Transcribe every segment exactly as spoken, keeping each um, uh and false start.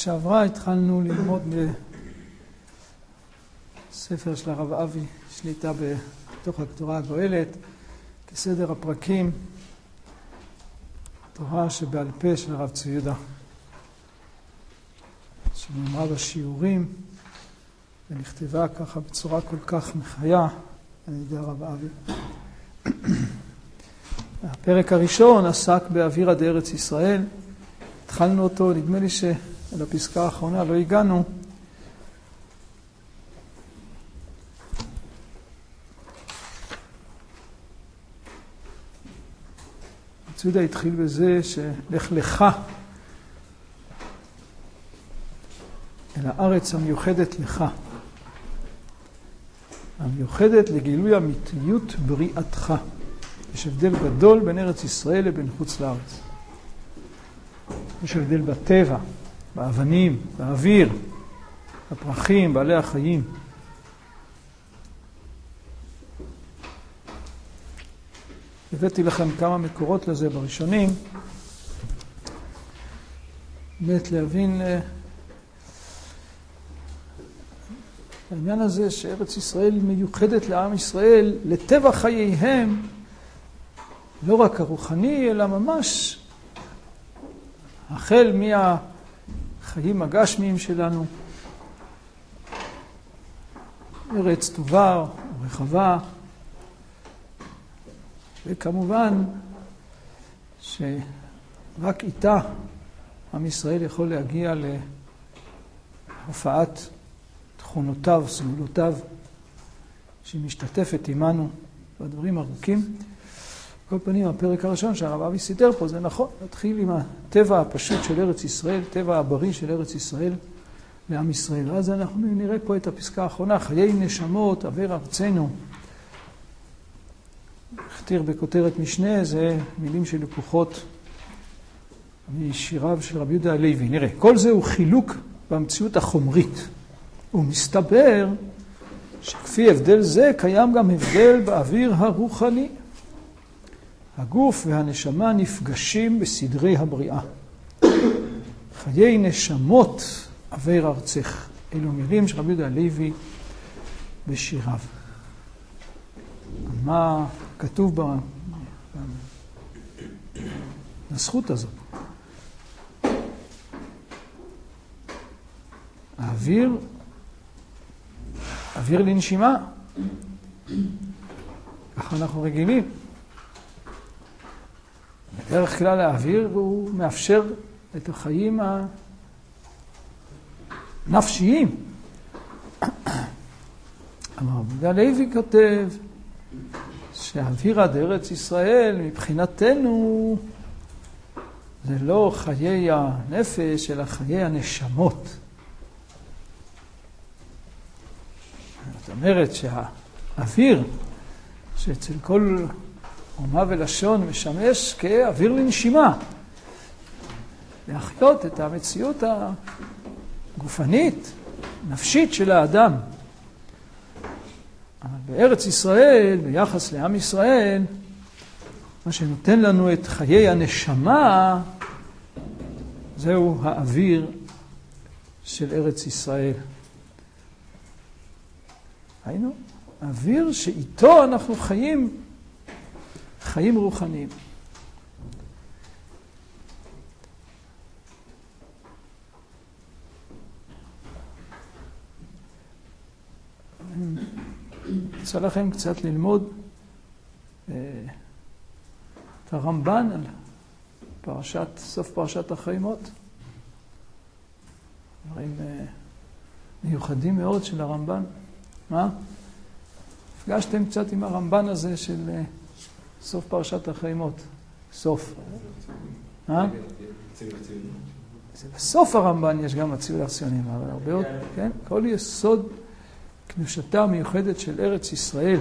שעברה התחלנו ללמוד בספר של הרב אבי, שליטה בתוך התורה הגואלת, כסדר הפרקים, תורה שבעל פה של הרב צבי יהודה, שנאמרה בשיעורים ונכתבה ככה בצורה כל כך מחיה על ידי הרב אבי. הפרק הראשון עסק באווירא דארץ ישראל. התחלנו אותו, נדמה לי שאל הפסקה האחרונה לא הגענו. צודה התחיל בזה שלך לך אל הארץ המיוחדת לך, המיוחדת לגילוי אמיתיות בריאתך. יש הבדל גדול בין ארץ ישראל לבין חוץ לארץ. יש הבדל בטבע, באבנים, באוויר, בפרחים, בעלי החיים. הבאתי לכם כמה מקורות לזה בראשונים, באמת להבין העניין הזה שארץ ישראל מיוחדת לעם ישראל, לטבע חייהם, לא רק הרוחני, אלא ממש החל מהחיים הגשמיים שלנו. ארץ טובה ורחבה, וכמובן שרק איתה עם ישראל יכול להגיע להופעת תכונותיו, סגולותיו, שהיא משתתפת עמנו בדברים ארוכים. כל פנים, הפרק הראשון שהרב אבי סידר פה, זה נכון, נתחיל עם הטבע הפשוט של ארץ ישראל, טבע הבריא של ארץ ישראל לעם ישראל. אז אנחנו נראה פה את הפסקה האחרונה, חיי נשמות, עבר ארצנו. הכתיר בכותרת משנה, זה מילים שלקוחות משיריו של רבי יהודה הלוי. נראה, כל זה הוא חילוק במציאות החומרית. ומסתבר שכפי הבדל זה קיים גם הבדל באוויר הרוחני. הגוף והנשמה נפגשים בסדרי הבריאה. חיי נשמות עבר ארצך. אלו מילים של רבי יהודה הלוי בשיריו. מה כתוב בזכות הזאת? האוויר, אוויר לנשימה. ככה אנחנו רגילים. בדרך כלל האוויר הוא מאפשר את החיים הנפשיים. אבל רבי יהודה הלוי כותב שהאווירא דארץ ישראל מבחינתנו זה לא חיי הנפש אלא חיי הנשמות. זאת אומרת שהאוויר שאצל כל אומה ולשון משמש כאוויר לנשימה, להחיות את המציאות הגופנית, נפשית של האדם. אבל בארץ ישראל, ביחס לעם ישראל, מה שנותן לנו את חיי הנשמה, זהו האוויר של ארץ ישראל. היינו, האוויר שאיתו אנחנו חיים, חיים רוחניים. רוצה לכם קצת ללמוד את הרמב"ן על פרשת, סוף פרשת החיימות. דברים מיוחדים מאוד של הרמב"ן. מה? הפגשתם קצת עם הרמב"ן הזה של סוף פרשת החיימות. סוף. אה? בסוף הרמב"ן יש גם הציור הציונים, אבל הרבה עוד, כן? כל יסוד קדושתה המיוחדת של ארץ ישראל,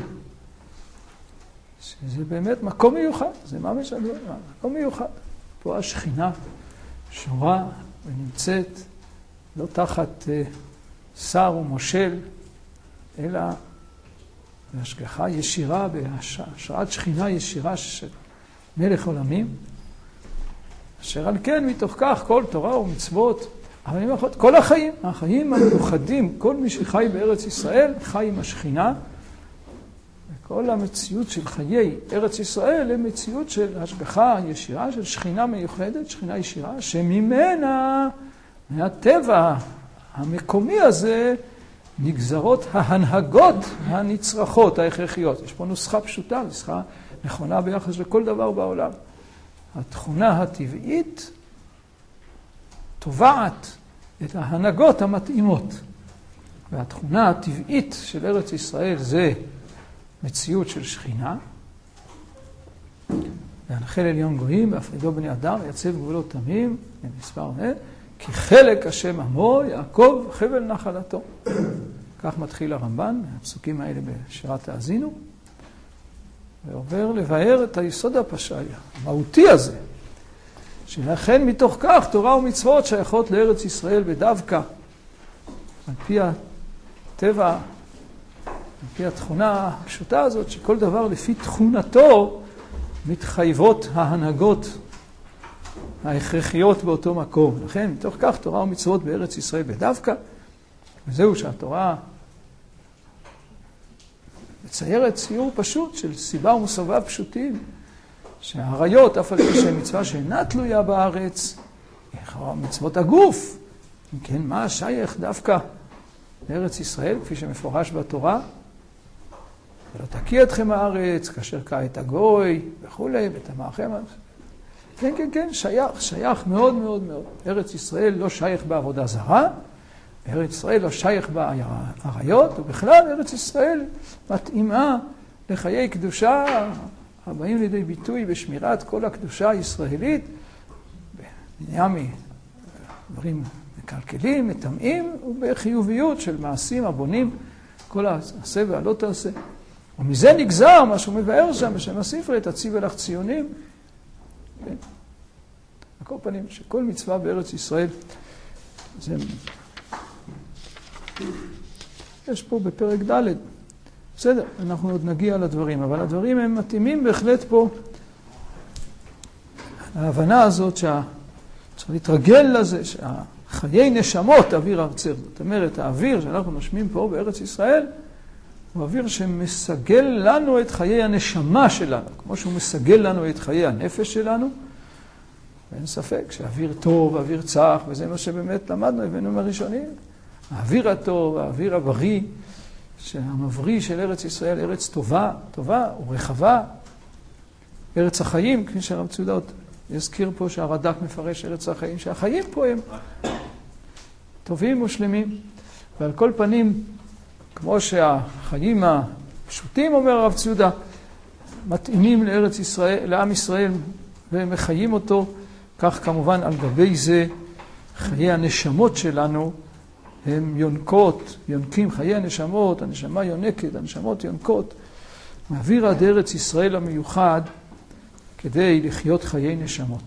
שזה באמת מקום מיוחד, זה ממש מקום מיוחד. פה השכינה שורה ונמצאת לא תחת שר ומושל, אלא בהשגחה ישירה, בהשראת שכינה ישירה של מלך עולמים, אשר על כן מתוך כך כל תורה ומצוות אבל עם אחות, כל החיים, החיים המיוחדים, כל מי שחי בארץ ישראל, חי עם השכינה, וכל המציאות של חיי ארץ ישראל, היא מציאות של השגחה ישירה, של שכינה מיוחדת, שכינה ישירה, שממנה, מהטבע המקומי הזה, נגזרות ההנהגות הנצרכות, ההכרחיות. יש פה נוסחה פשוטה, נוסחה נכונה ביחס לכל דבר בעולם. התכונה הטבעית תובעת את ההנהגות המתאימות. והתכונה הטבעית של ארץ ישראל זה מציאות של שכינה. והנחל עליון גויים, בהפרידו בני אדם, יצב גבולות תמים, במספר זה, כי חלק השם עמו, יעקב חבל נחלתו. כך מתחיל הרמב"ן, הפסוקים האלה בשירת האזינו, ועובר לבאר את היסוד הפשעי, המהותי הזה, שלכן מתוך כך תורה ומצוות שייכות לארץ ישראל בדווקא, על פי הטבע, על פי התכונה הפשוטה הזאת, שכל דבר לפי תכונתו מתחייבות ההנהגות ההכרחיות באותו מקום. לכן מתוך כך תורה ומצוות בארץ ישראל בדווקא, וזהו שהתורה מציירת ציור פשוט של סיבה ומסובב פשוטים, שהעריות, אף על פי שהן מצווה שאינה תלויה בארץ, מצוות הגוף. אם כן, מה השייך דווקא לארץ ישראל, כפי שמפורש בתורה? ולא תקיא אתכם הארץ, כאשר קע את הגוי, וכולי, ותמאכם. כן, כן, כן, שייך, שייך מאוד מאוד מאוד. ארץ ישראל לא שייך בעבודה זרה, ארץ ישראל לא שייך בעריות, ובכלל ארץ ישראל מתאימה לחיי קדושה, הבאים לידי ביטוי בשמירת כל הקדושה הישראלית, בנייה מדברים מקלקלים, מטמאים, ובחיוביות של מעשים הבונים, כל העשה והלא תעשה. ומזה נגזר מה שהוא מבאר שם בשם הספר, תציב לך ציונים. כן. על כל פנים, שכל מצווה בארץ ישראל, זה... יש פה בפרק ד', בסדר, אנחנו עוד נגיע לדברים, אבל הדברים הם מתאימים בהחלט פה ההבנה הזאת שצריך להתרגל לזה, שהחיי נשמות אוויר ארצר. זאת אומרת, האוויר שאנחנו נושמים פה בארץ ישראל, הוא אוויר שמסגל לנו את חיי הנשמה שלנו, כמו שהוא מסגל לנו את חיי הנפש שלנו. ואין ספק שאוויר טוב, אוויר צח, וזה מה שבאמת למדנו, הבאנו מהראשונים. האוויר הטוב, האוויר הבריא, שהמבריא של ארץ ישראל, ארץ טובה, טובה ורחבה, ארץ החיים, כפי שהרב צודות יזכיר פה שהרד"ק מפרש ארץ החיים, שהחיים פה הם טובים ושלמים. ועל כל פנים, כמו שהחיים הפשוטים, אומר הרב צודה, מתאימים לארץ ישראל, לעם ישראל, והם מחיים אותו, כך כמובן על גבי זה חיי הנשמות שלנו, הם יונקות, יונקים חיי הנשמות, הנשמה יונקת, הנשמות יונקות, מעביר עד ארץ ישראל המיוחד כדי לחיות חיי נשמות.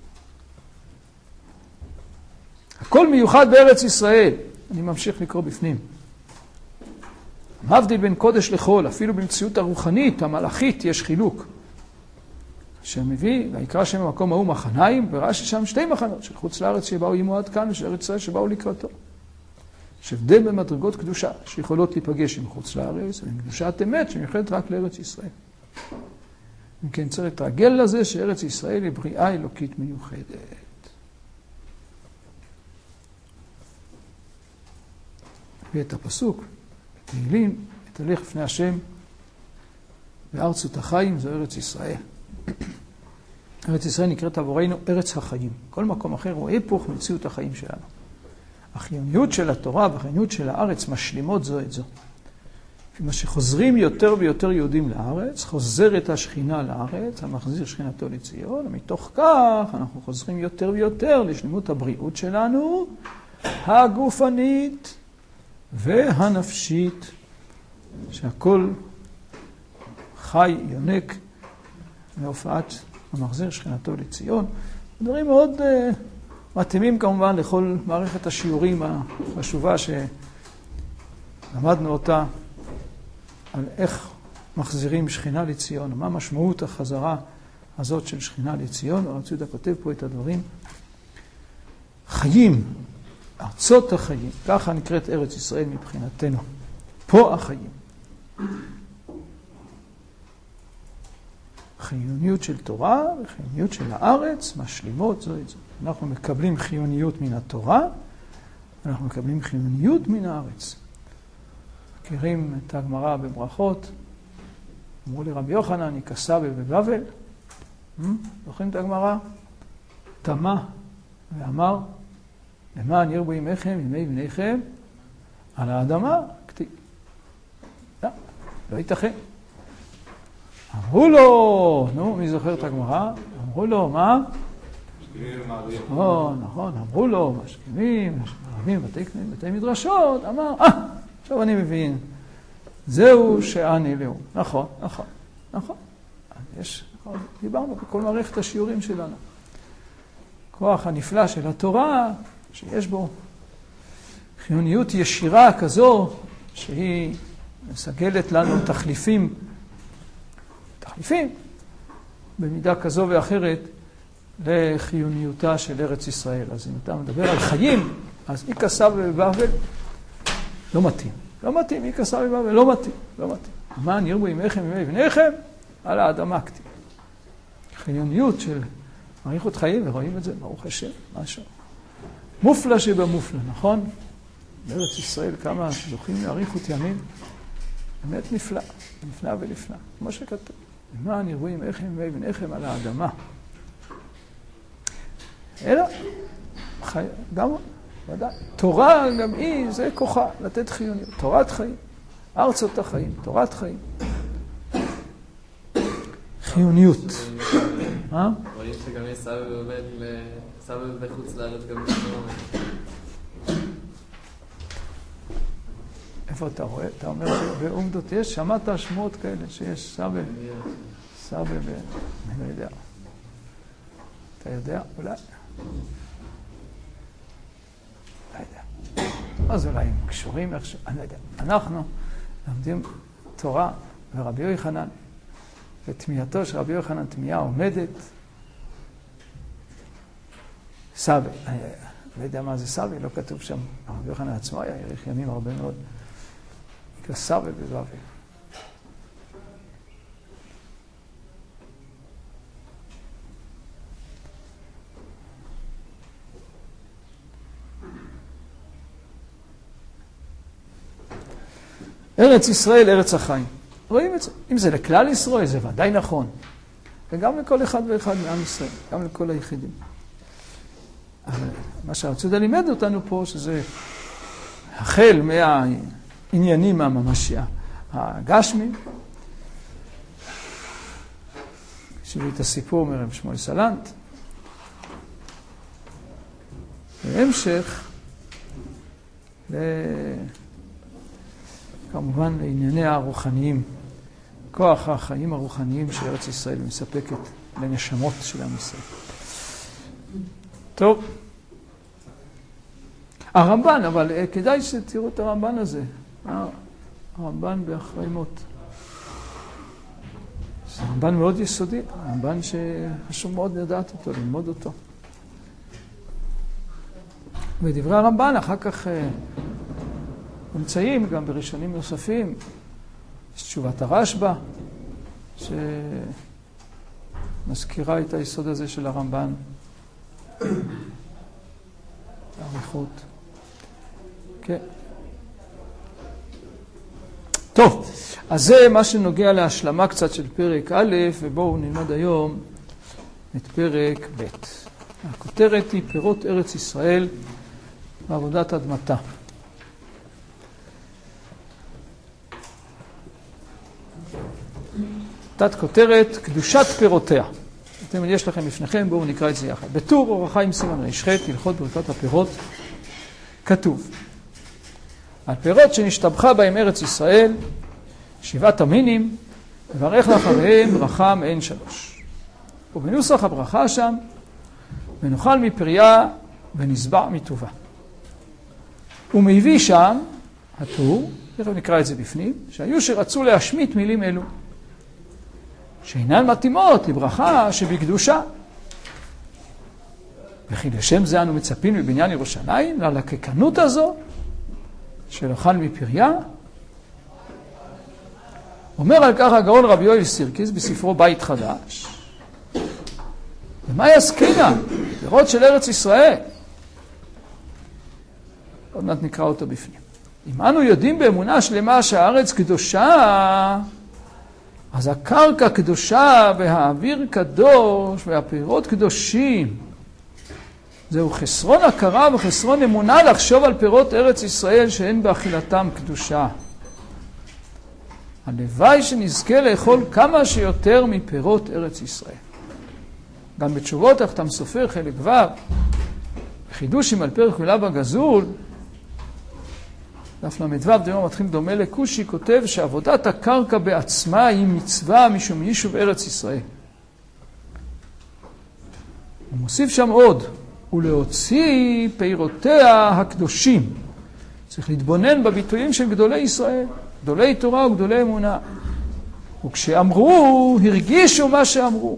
הכל מיוחד בארץ ישראל. אני ממשיך לקרוא בפנים. מבדיל בין קודש לחול, אפילו במציאות הרוחנית, המלאכית, יש חילוק. שמביא, ויקרא שם המקום ההוא מחניים, ורש"י שם שתי מחנות, של חוץ לארץ שבאו עמו עד כאן, ושל ארץ ישראל שבאו לקראתו. יש הבדל במדרגות קדושה, שיכולות להיפגש עם חוץ לארץ, ועם קדושת אמת, שמיוחדת רק לארץ ישראל. אם כן, צריך להתרגל לזה שארץ ישראל היא בריאה אלוקית מיוחדת. ואת הפסוק, תהילים, תהלך לפני השם, וארצות החיים זו ארץ ישראל. ארץ ישראל נקראת עבורנו ארץ החיים. כל מקום אחר הוא היפוך מציאות החיים שלנו. החיוניות של התורה והחיוניות של הארץ משלימות זו את זו. מה שחוזרים יותר ויותר יהודים לארץ, חוזרת השכינה לארץ, המחזיר שכינתו לציון, ומתוך כך אנחנו חוזרים יותר ויותר לשלמות הבריאות שלנו, הגופנית והנפשית, שהכל חי, יונק, מהופעת המחזיר שכינתו לציון. דברים מאוד uh, מתאימים כמובן לכל מערכת השיעורים החשובה שלמדנו אותה, על איך מחזירים שכינה לציון, מה משמעות החזרה הזאת של שכינה לציון. הרב צודה כותב פה את הדברים. חיים ארצות החיים, ככה נקראת ארץ ישראל מבחינתנו. פה החיים. חיוניות של תורה וחיוניות של הארץ משלימות זו את זו. אנחנו מקבלים חיוניות מן התורה, אנחנו מקבלים חיוניות מן הארץ. מכירים את הגמרא בברכות, אמרו לרבי יוחנן, יכסה בבבל, זוכרים את הגמרא? תמה ואמר, למען ירבו ימיכם, ימי בניכם, על האדמה, כתיב. לא, לא ייתכן. אמרו לו, נו, מי זוכר את הגמרא? אמרו לו, מה? או, נכון, אמרו לו, משכימים, משכימים, בתי מדרשות, אמר, אה, עכשיו אני מבין, זהו שאני לאום. נכון, נכון, נכון. יש, דיברנו בכל מערכת השיעורים שלנו. כוח הנפלא של התורה, שיש בו חיוניות ישירה כזו, שהיא מסגלת לנו תחליפים, תחליפים, במידה כזו ואחרת, לחיוניותה של ארץ ישראל. אז אם אתה מדבר על חיים, אז יכסה בבבל לא מתאים. לא מתאים, יכסה בבבל לא מתאים, לא מתאים. למען ירבו ימיכם ימי בניכם, על האדמה כתיב. חיוניות של אריכות חיים, ורואים את זה, ברוך השם, משהו. מופלא שבמופלא, נכון? בארץ ישראל כמה זוכים לאריכות ימים, באמת נפלא, נפלא ולפלא, כמו שכתוב. למען ירבו ימיכם ימי בניכם על האדמה. אלא, חי... גם, ודאי, תורה גם היא, זה כוחה, לתת חיוניות. תורת חיים, ארצות החיים, תורת חיים. חיוניות. מה? רואים שגם יש סבא ובן, סבא בחוץ לארץ גם בשמונה. איפה אתה רואה? אתה אומר שבאומדות יש? שמעת שמועות כאלה שיש סבא? סבא ב... אני לא יודע. אתה יודע? אולי? לא יודע. אז אולי הם קשורים איכשהו, אני לא יודע. אנחנו לומדים תורה ורבי יוחנן, ותמייתו של רבי יוחנן תמייה עומדת. סבא, אני לא יודע מה זה סבא, לא כתוב שם. רבי יוחנן עצמו היה יאריך ימים הרבה מאוד. כסבא בבבל. ארץ ישראל, ארץ החיים. רואים את זה. אם זה לכלל ישראל, זה ודאי נכון. וגם לכל אחד ואחד מעם ישראל, גם לכל היחידים. אבל מה שהרצודה לימד אותנו פה, שזה החל מהעניינים הממשי, הגשמים, שהביא את הסיפור מרב שמואל סלנט, והמשך, ל... כמובן לענייני הרוחניים, כוח החיים הרוחניים של ארץ ישראל מספקת לנשמות של עם ישראל. טוב, הרמב"ן, אבל כדאי שתראו את הרמב"ן הזה, הרמב"ן באחרימות. זה רמב"ן מאוד יסודי, רמב"ן שחשוב מאוד לדעת אותו, ללמוד אותו. ודברי הרמב"ן אחר כך נמצאים גם בראשונים נוספים, יש תשובת הרשב"א, שמזכירה את היסוד הזה של הרמב"ן, האריכות. כן. טוב, אז זה מה שנוגע להשלמה קצת של פרק א', ובואו נלמד היום את פרק ב'. הכותרת היא פירות ארץ ישראל ועבודת אדמתה. תת כותרת, קדושת פירותיה. אתם, יש לכם לפניכם, בואו נקרא את זה יחד. בטור אור החיים סימן ר"ח, הלכות ברכת הפירות, כתוב, על פירות שנשתבחה בהם ארץ ישראל, שבעת המינים, וברך לאחריהם ברכה מעין שלוש. ובנוסח הברכה שם, ונאכל מפריה ונשבע מטובה. ומביא שם, הטור, תכף נקרא את זה בפנים, שהיו שרצו להשמיט מילים אלו, שאינן מתאימות לברכה שבקדושה. וכי לשם זה אנו מצפים מבניין ירושלים, ללקקנות הזו, של אוכל מפריה. אומר על כך הגאון רבי יואל סירקיס בספרו בית חדש. ומה יסקינה? פירות של ארץ ישראל. עוד מעט נקרא אותו בפנים. אם אנו יודעים באמונה שלמה שהארץ קדושה, אז הקרקע קדושה והאוויר קדוש והפירות קדושים. זהו חסרון הכרה וחסרון אמונה לחשוב על פירות ארץ ישראל שאין באכילתם קדושה. הלוואי שנזכה לאכול כמה שיותר מפירות ארץ ישראל. גם בתשובות החתם סופר חלק ו' בחידושים על פרק י"א בגזול, דף למדו' דמה מתחיל דומה לקושי, כותב שעבודת הקרקע בעצמה היא מצווה משום יישוב ארץ ישראל. הוא מוסיף שם עוד, ולהוציא פירותיה הקדושים. צריך להתבונן בביטויים של גדולי ישראל, גדולי תורה וגדולי אמונה. וכשאמרו, הרגישו מה שאמרו.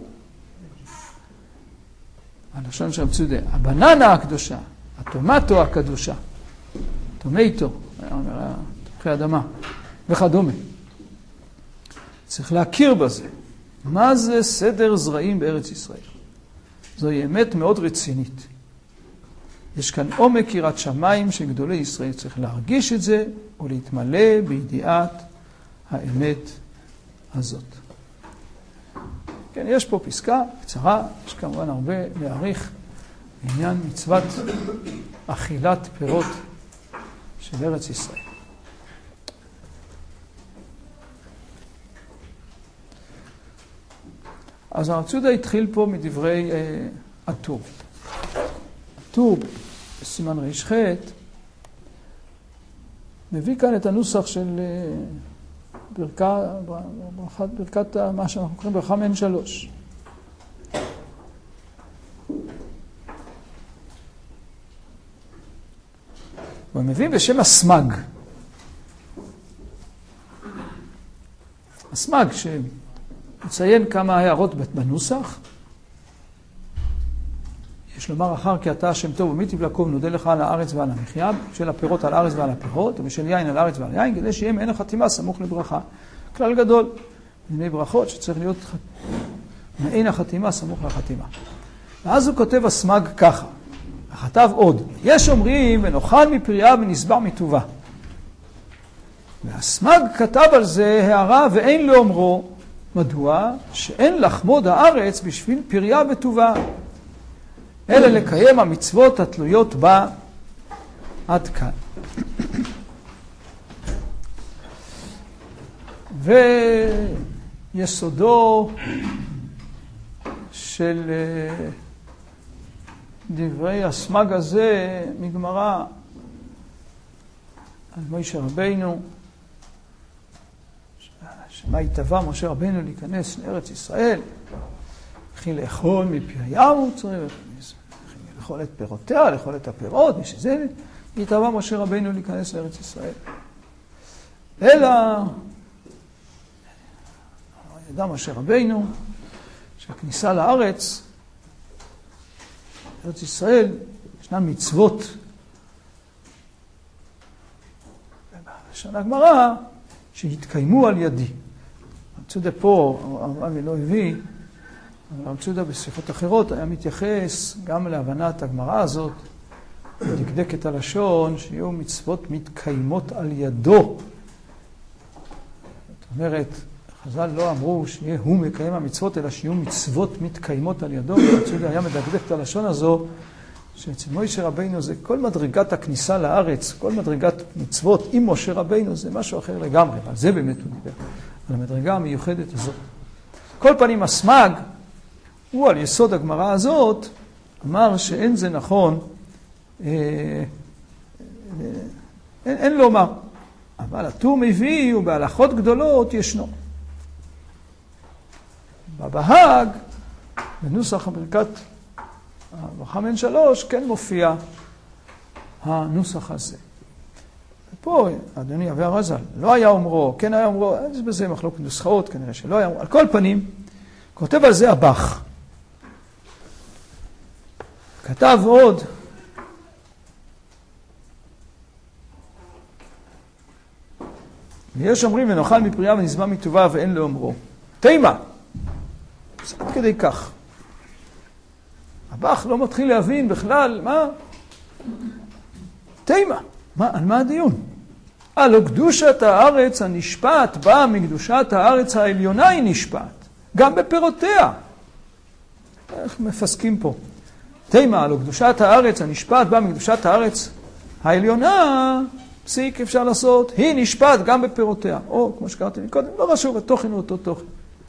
הלשון שם צודק, הבננה הקדושה, הטומטו הקדושה, טומטו, תפוחי אדמה, וכדומה. צריך להכיר בזה. מה זה סדר זרעים בארץ ישראל? זוהי אמת מאוד רצינית. יש כאן עומק יראת שמיים של גדולי ישראל. צריך להרגיש את זה ולהתמלא בידיעת האמת הזאת. כן, יש פה פסקה קצרה, יש כמובן הרבה להעריך בעניין מצוות אכילת פירות של ארץ ישראל. אז הרצודה התחיל פה מדברי אה, הטור. הטור, בסימן רש"ח, מביא כאן את הנוסח של אה, ברכה, ברכת, ברכת מה שאנחנו קוראים ברכה מעין שלוש. הוא מביא בשם הסמג. הסמג שמציין כמה הערות בנוסח. יש לומר אחר כי אתה השם טוב ומי תבלקום נודה לך על הארץ ועל המחיה, של הפירות על הארץ ועל הפירות, ושל יין על הארץ ועל יין, כדי שיהיה מעין החתימה סמוך לברכה. כלל גדול, מיני ברכות שצריך להיות מעין החתימה סמוך לחתימה. ואז הוא כותב הסמג ככה, וכתב עוד, יש אומרים ונאכל מפריה ונשבע מטובה. והסמג כתב על זה הערה ואין לאומרו, מדוע? שאין לחמוד הארץ בשביל פריה וטובה, אלא לקיים המצוות התלויות בה עד כאן. ויסודו של דברי הסמג הזה מגמרא על משה רבינו, שמה התאווה משה רבינו להיכנס לארץ ישראל, וכי לאכול מפריה הוא צריך, לאכול את פירותיה, לאכול את הפירות, ושזה התאווה משה רבינו להיכנס לארץ ישראל. אלא ידע משה רבינו שהכניסה לארץ, ארץ ישראל, ישנן מצוות בשנה הגמרא שהתקיימו על ידי. המצודה פה, הרבי לא הביא, אבל המצודה בשיחות אחרות היה מתייחס גם להבנת הגמרא הזאת, ודקדק את הלשון, שיהיו מצוות מתקיימות על ידו. זאת אומרת, חז"ל לא אמרו שיהיה הוא מקיים המצוות, אלא שיהיו מצוות מתקיימות על ידו. והמצודה היה מדקדק את הלשון הזו, שאצל משה רבינו זה כל מדרגת הכניסה לארץ, כל מדרגת מצוות עם משה רבינו זה משהו אחר לגמרי, אבל זה באמת הוא דיבר, על המדרגה המיוחדת הזאת. כל פנים הסמג, הוא על יסוד הגמרא הזאת, אמר שאין זה נכון, אה, אה, אין, אין לומר, אבל הטור מביא ובהלכות גדולות ישנו. בבהג, בנוסח הברכת ברכה מעין שלוש, כן מופיע הנוסח הזה. ופה, אדוני אבי הרז"ל, לא היה אומרו, כן היה אומרו, יש בזה מחלוקת נוסחאות, כנראה שלא היה אומרו. על כל פנים, כותב על זה הבח. כתב עוד, ויש אומרים ונאכל מפריה ונשבע מטובה ואין לאומרו. תימה, זה עד כדי כך. הבח לא מתחיל להבין בכלל, מה? תימה, מה, על מה הדיון? הלא קדושת הארץ הנשפט באה מקדושת הארץ העליונה היא נשפט, גם בפירותיה. איך מפסקים פה? תימה, הלא קדושת הארץ הנשפט באה מקדושת הארץ העליונה, פסיק אפשר לעשות, היא נשפט גם בפירותיה. או, כמו שקראתי מקודם, לא חשוב, התוכן הוא אותו תוכן.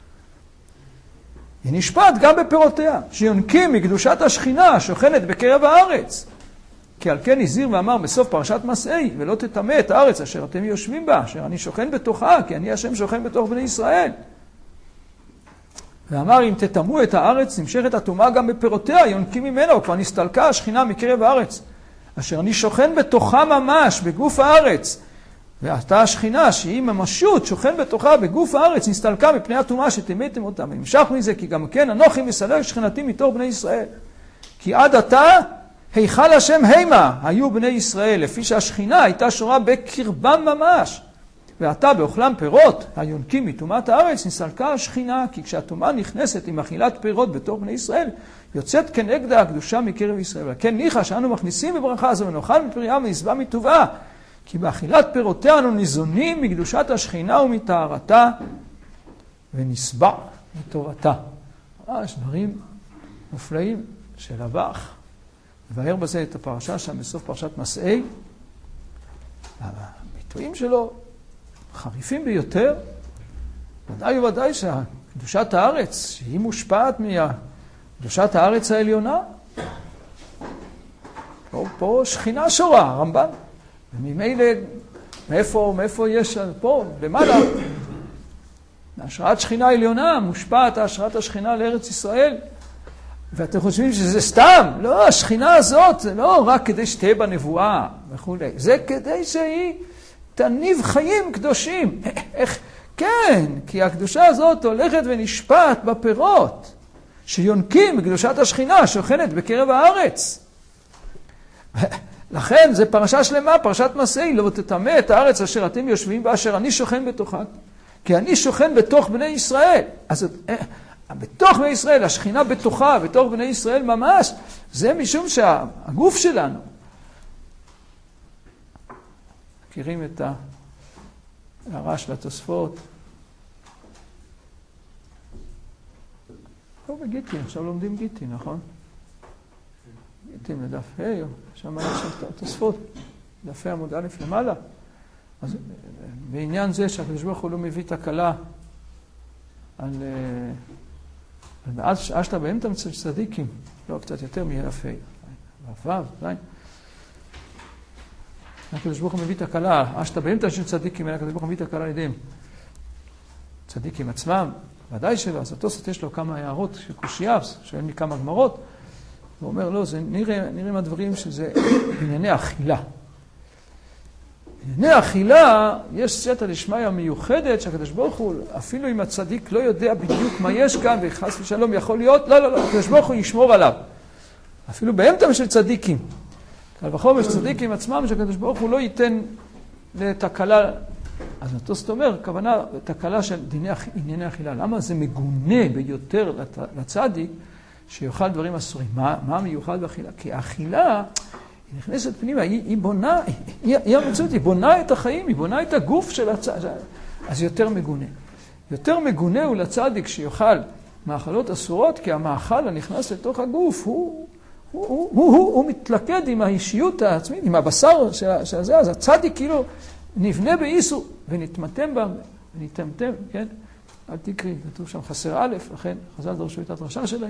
היא נשפט גם בפירותיה, שיונקים מקדושת השכינה השוכנת בקרב הארץ. כי על כן הזהיר ואמר בסוף פרשת מסעי, ולא תטמא את הארץ אשר אתם יושבים בה, אשר אני שוכן בתוכה, כי אני השם שוכן בתוך בני ישראל. ואמר אם תטמאו את הארץ, נמשכת הטומאה גם בפירותיה, יונקים ממנה, וכבר נסתלקה השכינה מקרב הארץ. אשר אני שוכן בתוכה ממש, בגוף הארץ. ואתה השכינה, שהיא ממשות, שוכן בתוכה בגוף הארץ, נסתלקה מפני הטומאה שטימאתם אותה. ונמשך מזה, כי גם כן אנוכי מסלק שכינתי מתוך בני ישראל. כי עד עתה, היכל השם הימה, היו בני ישראל, לפי שהשכינה הייתה שורה בקרבם ממש. ועתה באוכלם פירות, היונקים מטומאת הארץ, נסתלקה השכינה, כי כשהטומאה נכנסת עם אכילת פירות בתוך בני ישראל, יוצאת כנגדה הקדושה מקרב ישראל. וכן ניחא שאנו מכניסים בברכה הזו ונאכל מפריה ונשבע מטובה, כי באכילת פירותיה אנו ניזונים מקדושת השכינה ומטהרתה, ונשבע מטובתה. יש דברים מופלאים של הבח. מבאר בזה את הפרשה שם בסוף פרשת מסעי. הביטויים שלו חריפים ביותר. ודאי וודאי שקדושת הארץ, שהיא מושפעת מקדושת הארץ העליונה, פה, פה שכינה שורה, הרמב"ן. וממילא, מאיפה, מאיפה יש פה, למעלה, בהשראת שכינה עליונה, מושפעת השראת השכינה לארץ ישראל. ואתם חושבים שזה סתם? לא, השכינה הזאת זה לא רק כדי שתהיה בנבואה וכו'. זה כדי שהיא תניב חיים קדושים. איך? כן, כי הקדושה הזאת הולכת ונשפט בפירות, שיונקים בקדושת השכינה, שוכנת בקרב הארץ. לכן זה פרשה שלמה, פרשת מסעי, לא תטמא את הארץ אשר אתם יושבים בה, אשר אני שוכן בתוכה. כי אני שוכן בתוך בני ישראל. אז בתוך בני ישראל, השכינה בתוכה, בתוך בני ישראל ממש, זה משום שהגוף שלנו. מכירים את ההערה של התוספות? לא בגיטין, עכשיו לומדים גיטין, נכון? גיטין לדף ה', שם היה שם התוספות, דפי עמוד א' למעלה. אז בעניין זה שהקדוש ברוך הוא לא מביא תקלה על... ואז שאתה באמצע צדיקים, לא קצת יותר מיפה, ועבר, עדיין. הקדוש ברוך הוא מביא תקלה, אשתה באמצע של צדיקים, הקדוש ברוך הוא מביא תקלה לידיהם. צדיקים עצמם, ודאי שלא, אז התוספות יש לו כמה הערות של קושייה, שואל מכמה גמרות, הוא אומר, לא, זה נראה, נראה מהדברים שזה בענייני אכילה. בענייני אכילה יש סייעתא דשמיא מיוחדת שהקדוש ברוך הוא, אפילו אם הצדיק לא יודע בדיוק מה יש כאן וחס ושלום יכול להיות, לא, לא, לא, הקדוש ברוך הוא ישמור עליו. אפילו באמצע של צדיקים. קל וחומר של צדיקים עצמם שהקדוש ברוך הוא לא ייתן לתקלה. אז התוספות אומר, כוונה תקלה של דיני, ענייני אכילה. למה זה מגונה ביותר לצדיק שיאכל דברים אסורים? מה, מה מיוחד באכילה? כי האכילה היא נכנסת פנימה, היא, היא בונה, היא, היא המציאות, היא בונה את החיים, היא בונה את הגוף של הצדיק. אז יותר מגונה. יותר מגונה הוא לצדיק שיאכל מאכלות אסורות, כי המאכל הנכנס לתוך הגוף הוא, הוא, הוא, הוא, הוא, הוא מתלכד עם האישיות העצמית, עם הבשר של, של זה. אז הצדיק כאילו נבנה באיסור ונתמתם בה, ונתמתם, כן? אל תקרי, כתוב שם חסר א', לכן חז"ל דרשו את הדרשה שלהם.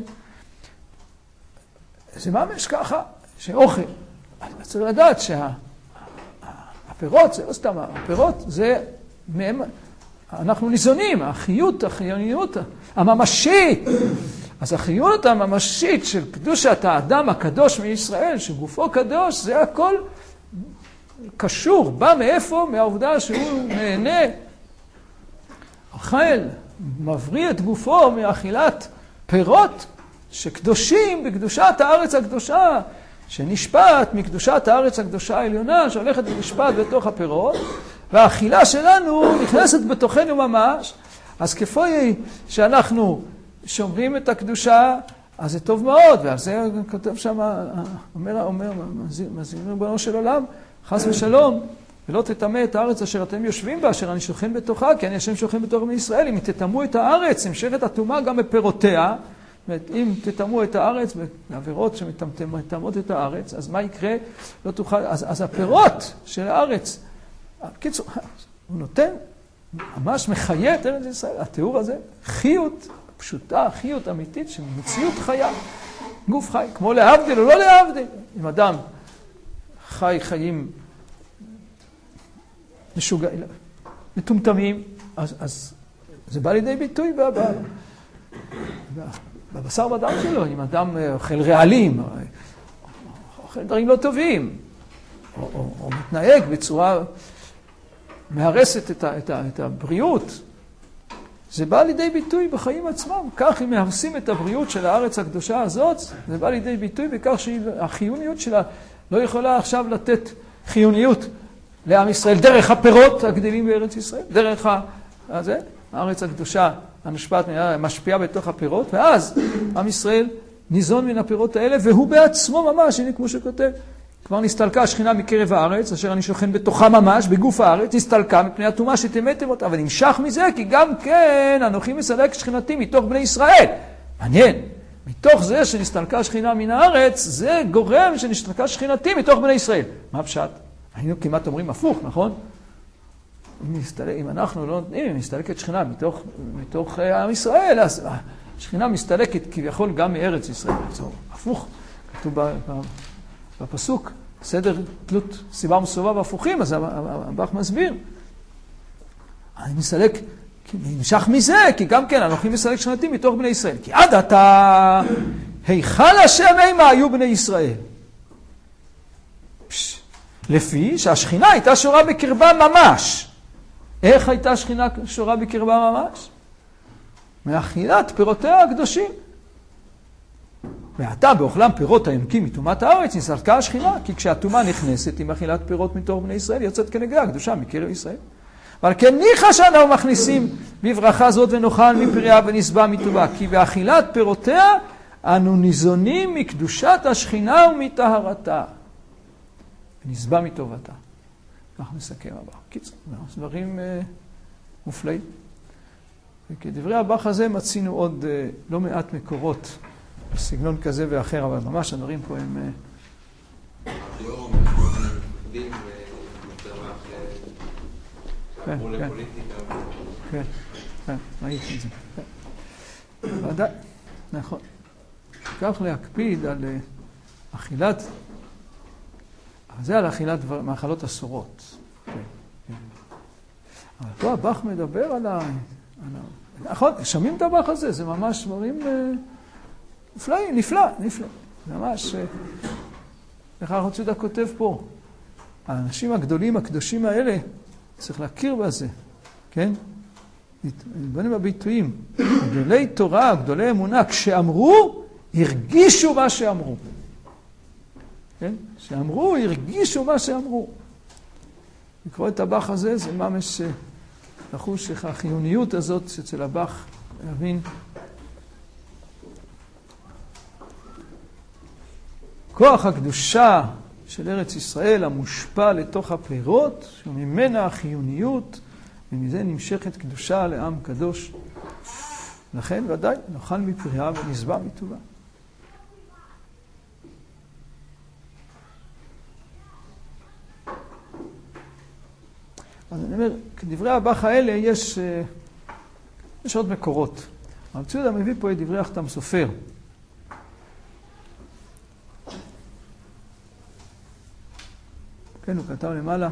זה ממש ככה, שאוכל. צריך לדעת שהפירות, זה לא סתם, הפירות זה מהם, אנחנו ניזונים, החיות, החיוניות, הממשית. אז החיות הממשית של קדושת האדם הקדוש מישראל, שגופו קדוש, זה הכל קשור. בא מאיפה? מהעובדה שהוא נהנה, אוכל, מבריא את גופו מאכילת פירות שקדושים בקדושת הארץ הקדושה, שנשפט מקדושת הארץ הקדושה העליונה, שהולכת ונשפט בתוך הפירות, והאכילה שלנו נכנסת בתוכנו ממש. אז כפי שאנחנו שומרים את הקדושה, אז זה טוב מאוד, ועל זה כותב שם, אומר, אומר, מזהיר ריבונו של עולם, חס ושלום, ולא תטמא את הארץ אשר אתם יושבים בה, אשר אני שוכן בתוכה, כי אני השם שוכן בתוך בני ישראל. אם תטמאו את הארץ, נמשכת הטומאה גם בפירותיה. זאת אומרת, אם תטמאו את הארץ בעבירות שמטמאות את הארץ, אז מה יקרה? לא תוכל, אז, אז הפירות של הארץ, קיצור, הוא נותן, ממש מחיה את ארץ ישראל. התיאור הזה, חיות פשוטה, חיות אמיתית, שמציאות חיה, גוף חי, כמו להבדיל או לא להבדיל. אם אדם חי חיים משוגעים, מטומטמים, אז, אז זה בא לידי ביטוי בבא, בבשר בדם שלו. אם אדם אוכל רעלים, אוכל דברים לא טובים, או, או, או מתנהג בצורה מהרסת את, ה, את, ה, את הבריאות, זה בא לידי ביטוי בחיים עצמם. כך אם מהרסים את הבריאות של הארץ הקדושה הזאת, זה בא לידי ביטוי בכך שהחיוניות שלה לא יכולה עכשיו לתת חיוניות לעם ישראל דרך הפירות הגדלים בארץ ישראל, דרך הזה, הארץ הקדושה המשפט משפיעה בתוך הפירות, ואז עם ישראל ניזון מן הפירות האלה, והוא בעצמו ממש, הנה כמו שכותב, כבר נסתלקה השכינה מקרב הארץ, אשר אני שוכן בתוכה ממש, בגוף הארץ, נסתלקה מפני הטומאה שטימאתם אותה, אבל נמשך מזה, כי גם כן אנוכי מסלק שכינתי מתוך בני ישראל. מעניין, מתוך זה שנסתלקה השכינה מן הארץ, זה גורם שנסתלקה שכינתי מתוך בני ישראל. מה הפשט? היינו כמעט אומרים הפוך, נכון? אם, נסתלק, אם אנחנו לא נותנים, אם נסתלקת שכינה מתוך, מתוך עם ישראל, אז השכינה מסתלקת כביכול גם מארץ ישראל. זה הפוך, כתוב בפסוק, סדר תלות סיבה מסובב הפוכים, אז הבח מסביר. אני מסתלק, נמשך מזה, כי גם כן, אנוכי מסתלק שכינתי מתוך בני ישראל. כי עד עתה, היכל השם אימה היו בני ישראל. פש, לפי שהשכינה הייתה שורה בקרבה ממש. איך הייתה השכינה שורה בקרבה ממש? מאכילת פירותיה הקדושים. ועתה באוכלם פירות היונקים מטומאת הארץ נסתלקה השכינה, כי כשהטומאה נכנסת עם אכילת פירות מתוך בני ישראל, יוצאת כנגדה הקדושה מקרב ישראל. אבל כן ניחא שאנחנו מכניסים בברכה זאת ונאכל מפריה ונשבע מטובה, כי באכילת פירותיה אנו ניזונים מקדושת השכינה ומטהרתה. ונשבע מטובתה. כך נסכם הבא. קיצור, דברים אה, מופלאים. וכדברי הבח הזה מצינו עוד אה, לא מעט מקורות בסגנון כזה ואחר, אבל ממש הדברים פה הם... אה... היום, אנחנו מפקדים ומצטרח שעברו לפוליטיקה. כן, כן, ראיתי את זה. ודאי, נכון. כך להקפיד על אה, אכילת... אבל זה על אכילת מאכלות אסורות. אבל פה הבח מדבר על ה... נכון, שומעים את הבח הזה, זה ממש דברים נפלאים, נפלא, נפלא. ממש, איך הרב ציודה כותב פה, האנשים הגדולים, הקדושים האלה, צריך להכיר בזה, כן? נתבונן בביטויים. גדולי תורה, גדולי אמונה, כשאמרו, הרגישו מה שאמרו. כן? שאמרו, הרגישו מה שאמרו. לקרוא את הבח הזה, זה ממש לחוש איך החיוניות הזאת אצל הבח, להבין. כוח הקדושה של ארץ ישראל המושפע לתוך הפירות, שממנה החיוניות, ומזה נמשכת קדושה לעם קדוש. לכן ודאי נאכל מפריה ונשבע מטובה. אז אני אומר, כדברי הבח האלה יש, יש עוד מקורות. הרב ציודה מביא פה את דברי החתם סופר. כן, הוא כתב למעלה.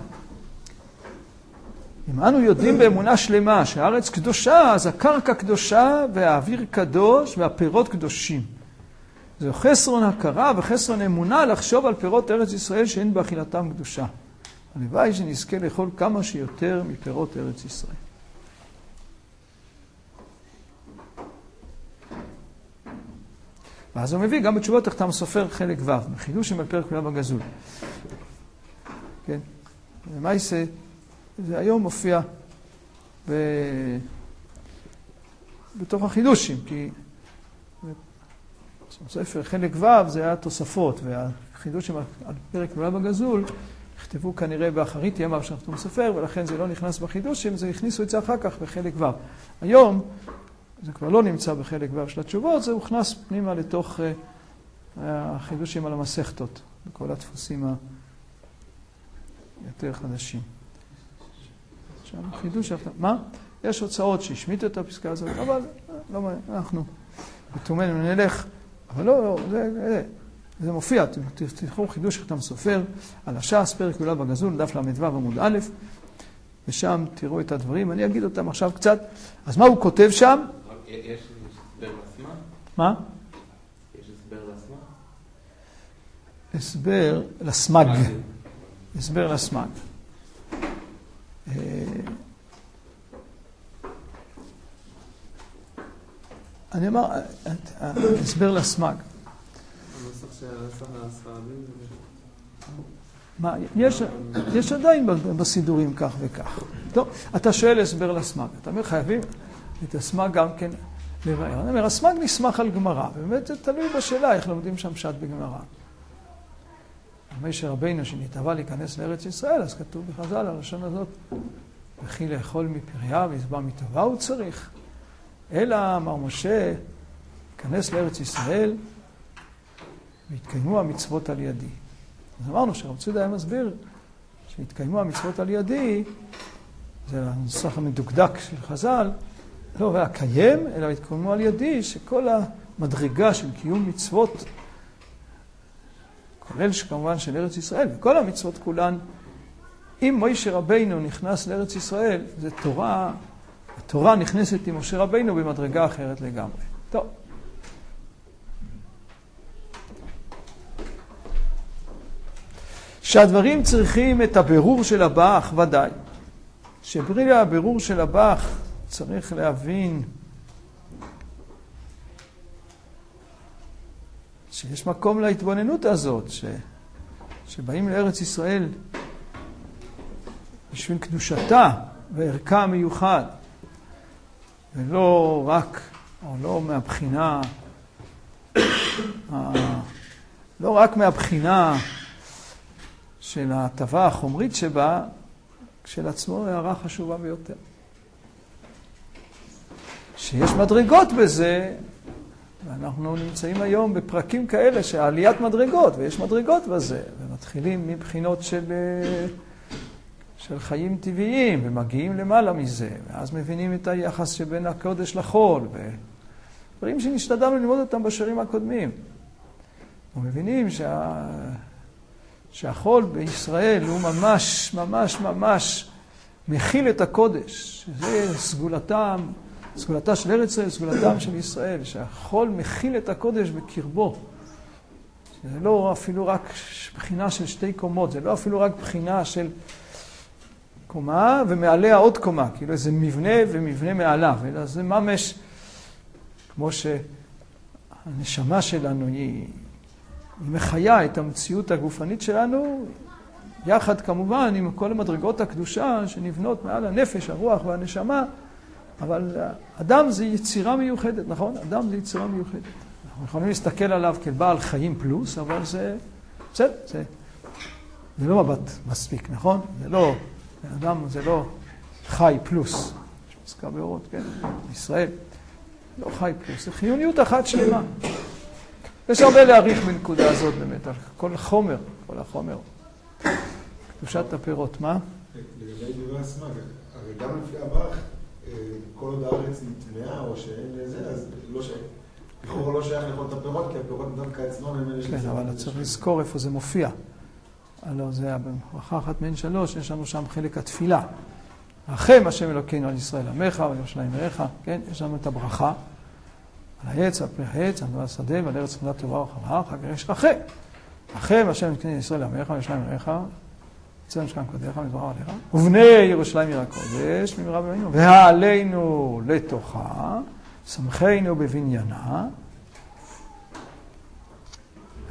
אם אנו יודעים באמונה שלמה שהארץ קדושה, אז הקרקע קדושה והאוויר קדוש והפירות קדושים. זהו חסרון הכרה וחסרון אמונה לחשוב על פירות ארץ ישראל שאין באכילתם קדושה. הלוואי שנזכה לאכול כמה שיותר מפירות ארץ ישראל. ואז הוא מביא גם בתשובות החתם סופר חלק ו', בחידושים על פרק י"א בגזול. כן? למעשה, זה היום מופיע ב... בתוך החידושים, כי ספר חלק ו' זה היה תוספות, והחידושים על פרק י"א בגזול נכתבו כנראה באחרית ימיו של החתם סופר, ולכן זה לא נכנס בחידושים, זה הכניסו את זה אחר כך בחלק ו'. היום זה כבר לא נמצא בחלק ו' של התשובות, זה הוכנס פנימה לתוך uh, החידושים על המסכתות, בכל הדפוסים היותר חדשים. עכשיו, חידוש... מה? יש הוצאות שהשמיטו את הפסקה הזאת, אבל לא, אנחנו בתומנו נלך, אבל לא, לא, זה, זה, זה מופיע, תלכו חידוש החתם סופר על הש"ס, פרק י"א בגזול, דף למ"ו עמוד א', ושם תראו את הדברים, אני אגיד אותם עכשיו קצת. אז מה הוא כותב שם? יש הסבר לסמ"ג? מה? יש הסבר לסמ"ג? הסבר לסמ"ג. הסבר לסמ"ג. אני אומר, הסבר לסמ"ג. הנוסח של הספרדים? מה, יש, יש עדיין בסידורים כך וכך. טוב, אתה שואל הסבר לסמ"ג. אתה אומר, חייבים את הסמ"ג גם כן לבאר. אני אומר, הסמ"ג נסמך על גמרא. באמת זה תלוי בשאלה איך לומדים שם פשט בגמרא. משה רבינו שנתאווה להיכנס לארץ ישראל, אז כתוב בחז"ל, הלשון הזאת, וכי לאכול מפריה וישבע מטובה הוא צריך. אלא אמר משה, כנס לארץ ישראל והתקיימו המצוות על ידי. אז אמרנו שרב צודה היה מסביר שהתקיימו המצוות על ידי, זה הנוסח המדוקדק של חז"ל, לא והקיים, אלא התקיימו על ידי, שכל המדרגה של קיום מצוות, כולל שכמובן של ארץ ישראל, וכל המצוות כולן, אם משה רבינו נכנס לארץ ישראל, זה תורה, התורה נכנסת עם משה רבינו במדרגה אחרת לגמרי. טוב. שהדברים צריכים את הבירור של הבח, ודאי. שברי הבירור של הבח צריך להבין שיש מקום להתבוננות הזאת, ש... שבאים לארץ ישראל בשביל קדושתה וערכה המיוחד, ולא רק, או לא מהבחינה, לא רק מהבחינה של ההטבה החומרית שבה, כשלעצמו הערה חשובה ביותר. שיש מדרגות בזה, ואנחנו נמצאים היום בפרקים כאלה שעליית מדרגות, ויש מדרגות בזה, ומתחילים מבחינות של, של חיים טבעיים, ומגיעים למעלה מזה, ואז מבינים את היחס שבין הקודש לחול, ודברים שנשתדלנו ללמוד אותם בשיעורים הקודמים. ומבינים שה... שהחול בישראל הוא ממש, ממש, ממש מכיל את הקודש, שזה סגולתם, סגולתה של ארץ ישראל, סגולתם של ישראל, שהחול מכיל את הקודש בקרבו. זה לא אפילו רק בחינה של שתי קומות, זה לא אפילו רק בחינה של קומה ומעליה עוד קומה, כאילו איזה מבנה ומבנה מעליו, אלא זה ממש כמו שהנשמה שלנו היא, היא מחיה את המציאות הגופנית שלנו, יחד כמובן עם כל המדרגות הקדושה שנבנות מעל הנפש, הרוח והנשמה, אבל אדם זה יצירה מיוחדת, נכון? אדם זה יצירה מיוחדת. אנחנו יכולים להסתכל עליו כבעל חיים פלוס, אבל זה, בסדר, זה, זה לא מבט מספיק, נכון? זה לא, אדם זה לא חי פלוס. יש פסקה באורות, כן? ישראל, לא חי פלוס, זה חיוניות אחת שלמה. יש הרבה להעריך בנקודה הזאת באמת, על כל החומר, כל החומר. קדושת הפירות, מה? לגבי דברי הסמ"ג, הרי גם לפי הבח, כל עוד הארץ נטמעה או שאין לזה, אז לא שייך. לכאורה לא שייך לאכול את הפירות, כי הפירות דווקא עצמם הם אלה כן, אבל צריך לזכור איפה זה מופיע. הלוא זה היה בברכה אחת מעין שלוש, יש לנו שם חלק התפילה. רחם השם אלוקינו על ישראל עמך ועל ירושלים עירך, כן? יש לנו את הברכה. על העץ, על פרי העץ, על דבר השדה, ועל ארץ חמדה טובה וחברה, אחר כך יש רחם. רחם השם אלוקינו על ישראל עמך ועל ירושלים עירך, אצלנו משכן קודש, מדברה עליך, ובני ירושלים עיר הקודש, ממרה בימינו, והעלינו לתוכה, שמחנו בבניינה,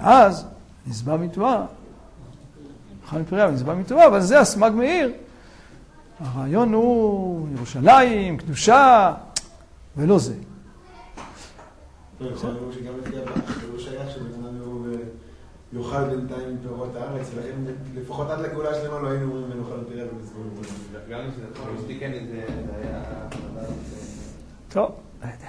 ואז נשבע מטבעה, אכל מפריה ונשבע מטבעה, אבל זה הסמ"ג מאיר. הרעיון הוא ירושלים, קדושה, ולא זה. לא, יכול להיות שגם לפי הבא, הוא שייך שבזמן הוא יאכל בינתיים פירות הארץ, ולכן לפחות עד לגאולה שלמה לא היינו אומרים ונאכל מפריה ונשבע מטבעה. גם שזה יכול להשתיקן את זה, זה היה... טוב, לא יודע.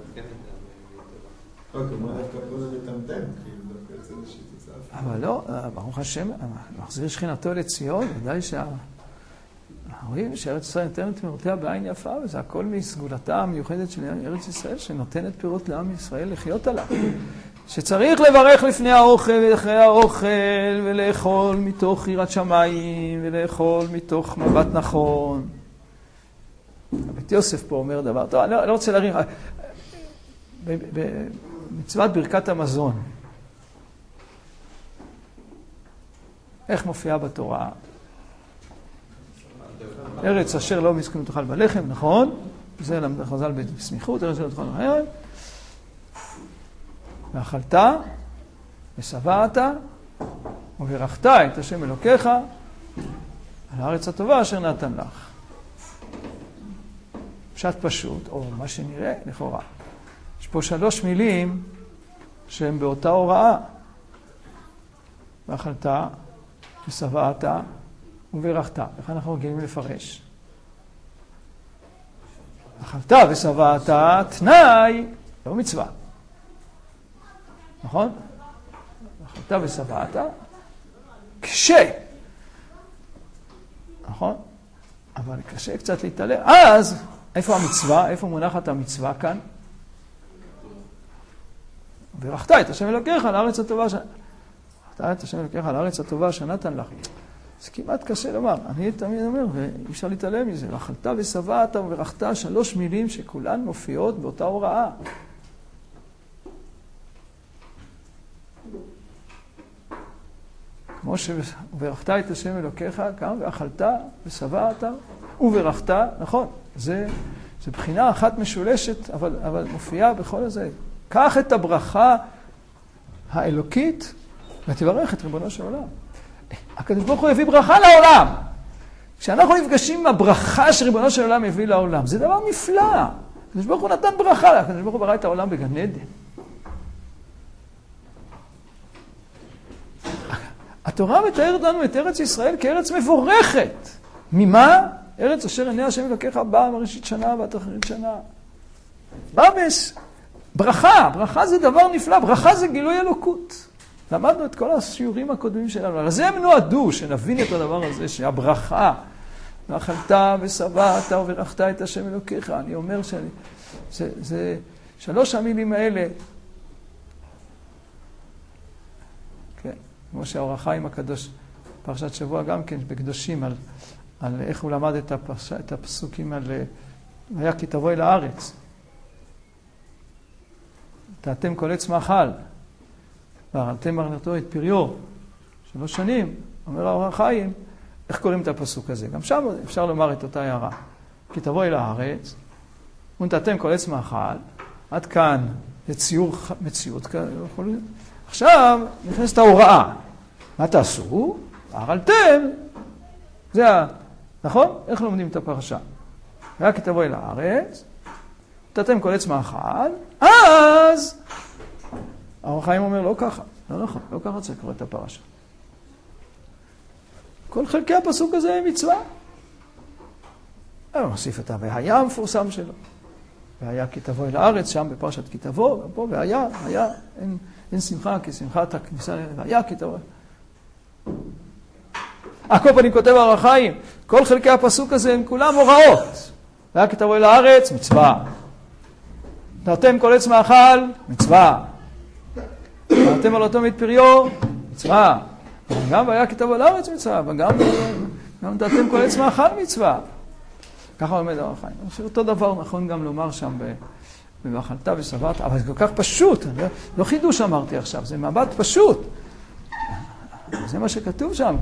אוקיי, מה דווקא פה זה מטמטם, כאילו דווקא יוצא איזושהי תוצאה. אבל לא, ברוך השם, מחזיר שכינתו לציון, ודאי שה... רואים שארץ ישראל נותנת פירותיה בעין יפה, וזה הכל מסגולתה המיוחדת של ארץ ישראל, שנותנת פירות לעם ישראל לחיות עליו. שצריך לברך לפני האוכל ולאחרי האוכל, ולאכול מתוך יראת שמיים, ולאכול מתוך מבט נכון. בית יוסף פה אומר דבר, טוב, אני לא רוצה להרים, במצוות ברכת המזון, איך מופיעה בתורה? ארץ אשר לא מסכנים תאכל בלחם, נכון? זה למד חז"ל בסמיכות, ארץ אשר לא תאכל בלחם. ואכלת, ושבעת, וברכת את השם אלוקיך על הארץ הטובה אשר נתן לך. פשט פשוט, או מה שנראה לכאורה. יש פה שלוש מילים שהן באותה הוראה. ואכלת, ושבעת, וברכת. איך אנחנו רגילים לפרש? אכלת ושבעת, תנאי, לא מצווה. נכון? אכלת ושבעת, קשה. נכון? אבל קשה קצת להתעלם. אז, איפה המצווה? איפה מונחת המצווה כאן? וברכת את השם אלוקיך על הארץ הטובה ש... ברכת את השם אלוקיך על הארץ הטובה שנתן לך. זה כמעט קשה לומר, אני תמיד אומר, ואי אפשר להתעלם מזה, ואכלת ושבעת וברכת, שלוש מילים שכולן מופיעות באותה הוראה. כמו שברכת את השם אלוקיך, גם ואכלת ושבעת וברכת, נכון, זה, זה בחינה אחת משולשת, אבל, אבל מופיעה בכל הזה. קח את הברכה האלוקית ותברך את ריבונו של עולם. הקדוש ברוך הוא הביא ברכה לעולם. כשאנחנו נפגשים עם הברכה שריבונו של עולם הביא לעולם, זה דבר נפלא. הקדוש ברוך הוא נתן ברכה, הקדוש ברוך הוא ברא את העולם בגן עדן. התורה מתארת לנו את ארץ ישראל כארץ מבורכת. ממה? ארץ אשר עיני השם אלוקיך באה מראשית שנה ועד אחרית שנה. בבס, ברכה, ברכה זה דבר נפלא, ברכה זה גילוי אלוקות. למדנו את כל השיעורים הקודמים שלנו, על זה הם נועדו, שנבין את הדבר הזה, שהברכה, ואכלת ושבעת וברכת את השם אלוקיך. אני אומר שאני, זה, זה שלוש המילים האלה, כן, כמו שהאור החיים הקדוש, פרשת שבוע גם כן, בקדושים, על, על איך הוא למד את, הפרש, את הפסוקים על, והיה כי תבואי לארץ. תאתם כל עץ מאכל. ואכלתם מרנתו את פריו, שלוש שנים, אומר האור החיים, איך קוראים את הפסוק הזה? גם שם אפשר לומר את אותה הערה. כי תבואי לארץ, ונתתם כל עץ מאכל, עד כאן לציור מציאות. עכשיו נכנסת ההוראה. מה תעשו? ואכלתם, זה ה... נכון? איך לומדים את הפרשה? היה כי תבואי לארץ, ונתתם כל עץ מאכל, אז... האור החיים אומר, לא ככה, לא נכון, לא ככה צריך לקרוא את הפרשה. כל חלקי הפסוק הזה הם מצווה. אני מוסיף את ה"והיה" המפורסם שלו. והיה כי תבואי לארץ, שם בפרשת כי תבוא, ופה והיה, היה, אין, אין שמחה כשמחת הכניסה, והיה כי תבואי. הכל פנים כותב האור החיים, כל חלקי הפסוק הזה הם כולם הוראות. והיה כי תבואי לארץ, מצווה. נתתם כל עץ מאכל, מצווה. ואתם על אותו פריו, מצווה. גם והיה כי תבוא לארץ מצווה, וגם נתתם כל עץ מאכל מצווה. ככה עומד האור החיים. אני חושב אותו דבר נכון גם לומר שם ואכלת ושבעת, אבל זה כל כך פשוט, לא חידוש אמרתי עכשיו, זה מבט פשוט. זה מה שכתוב שם.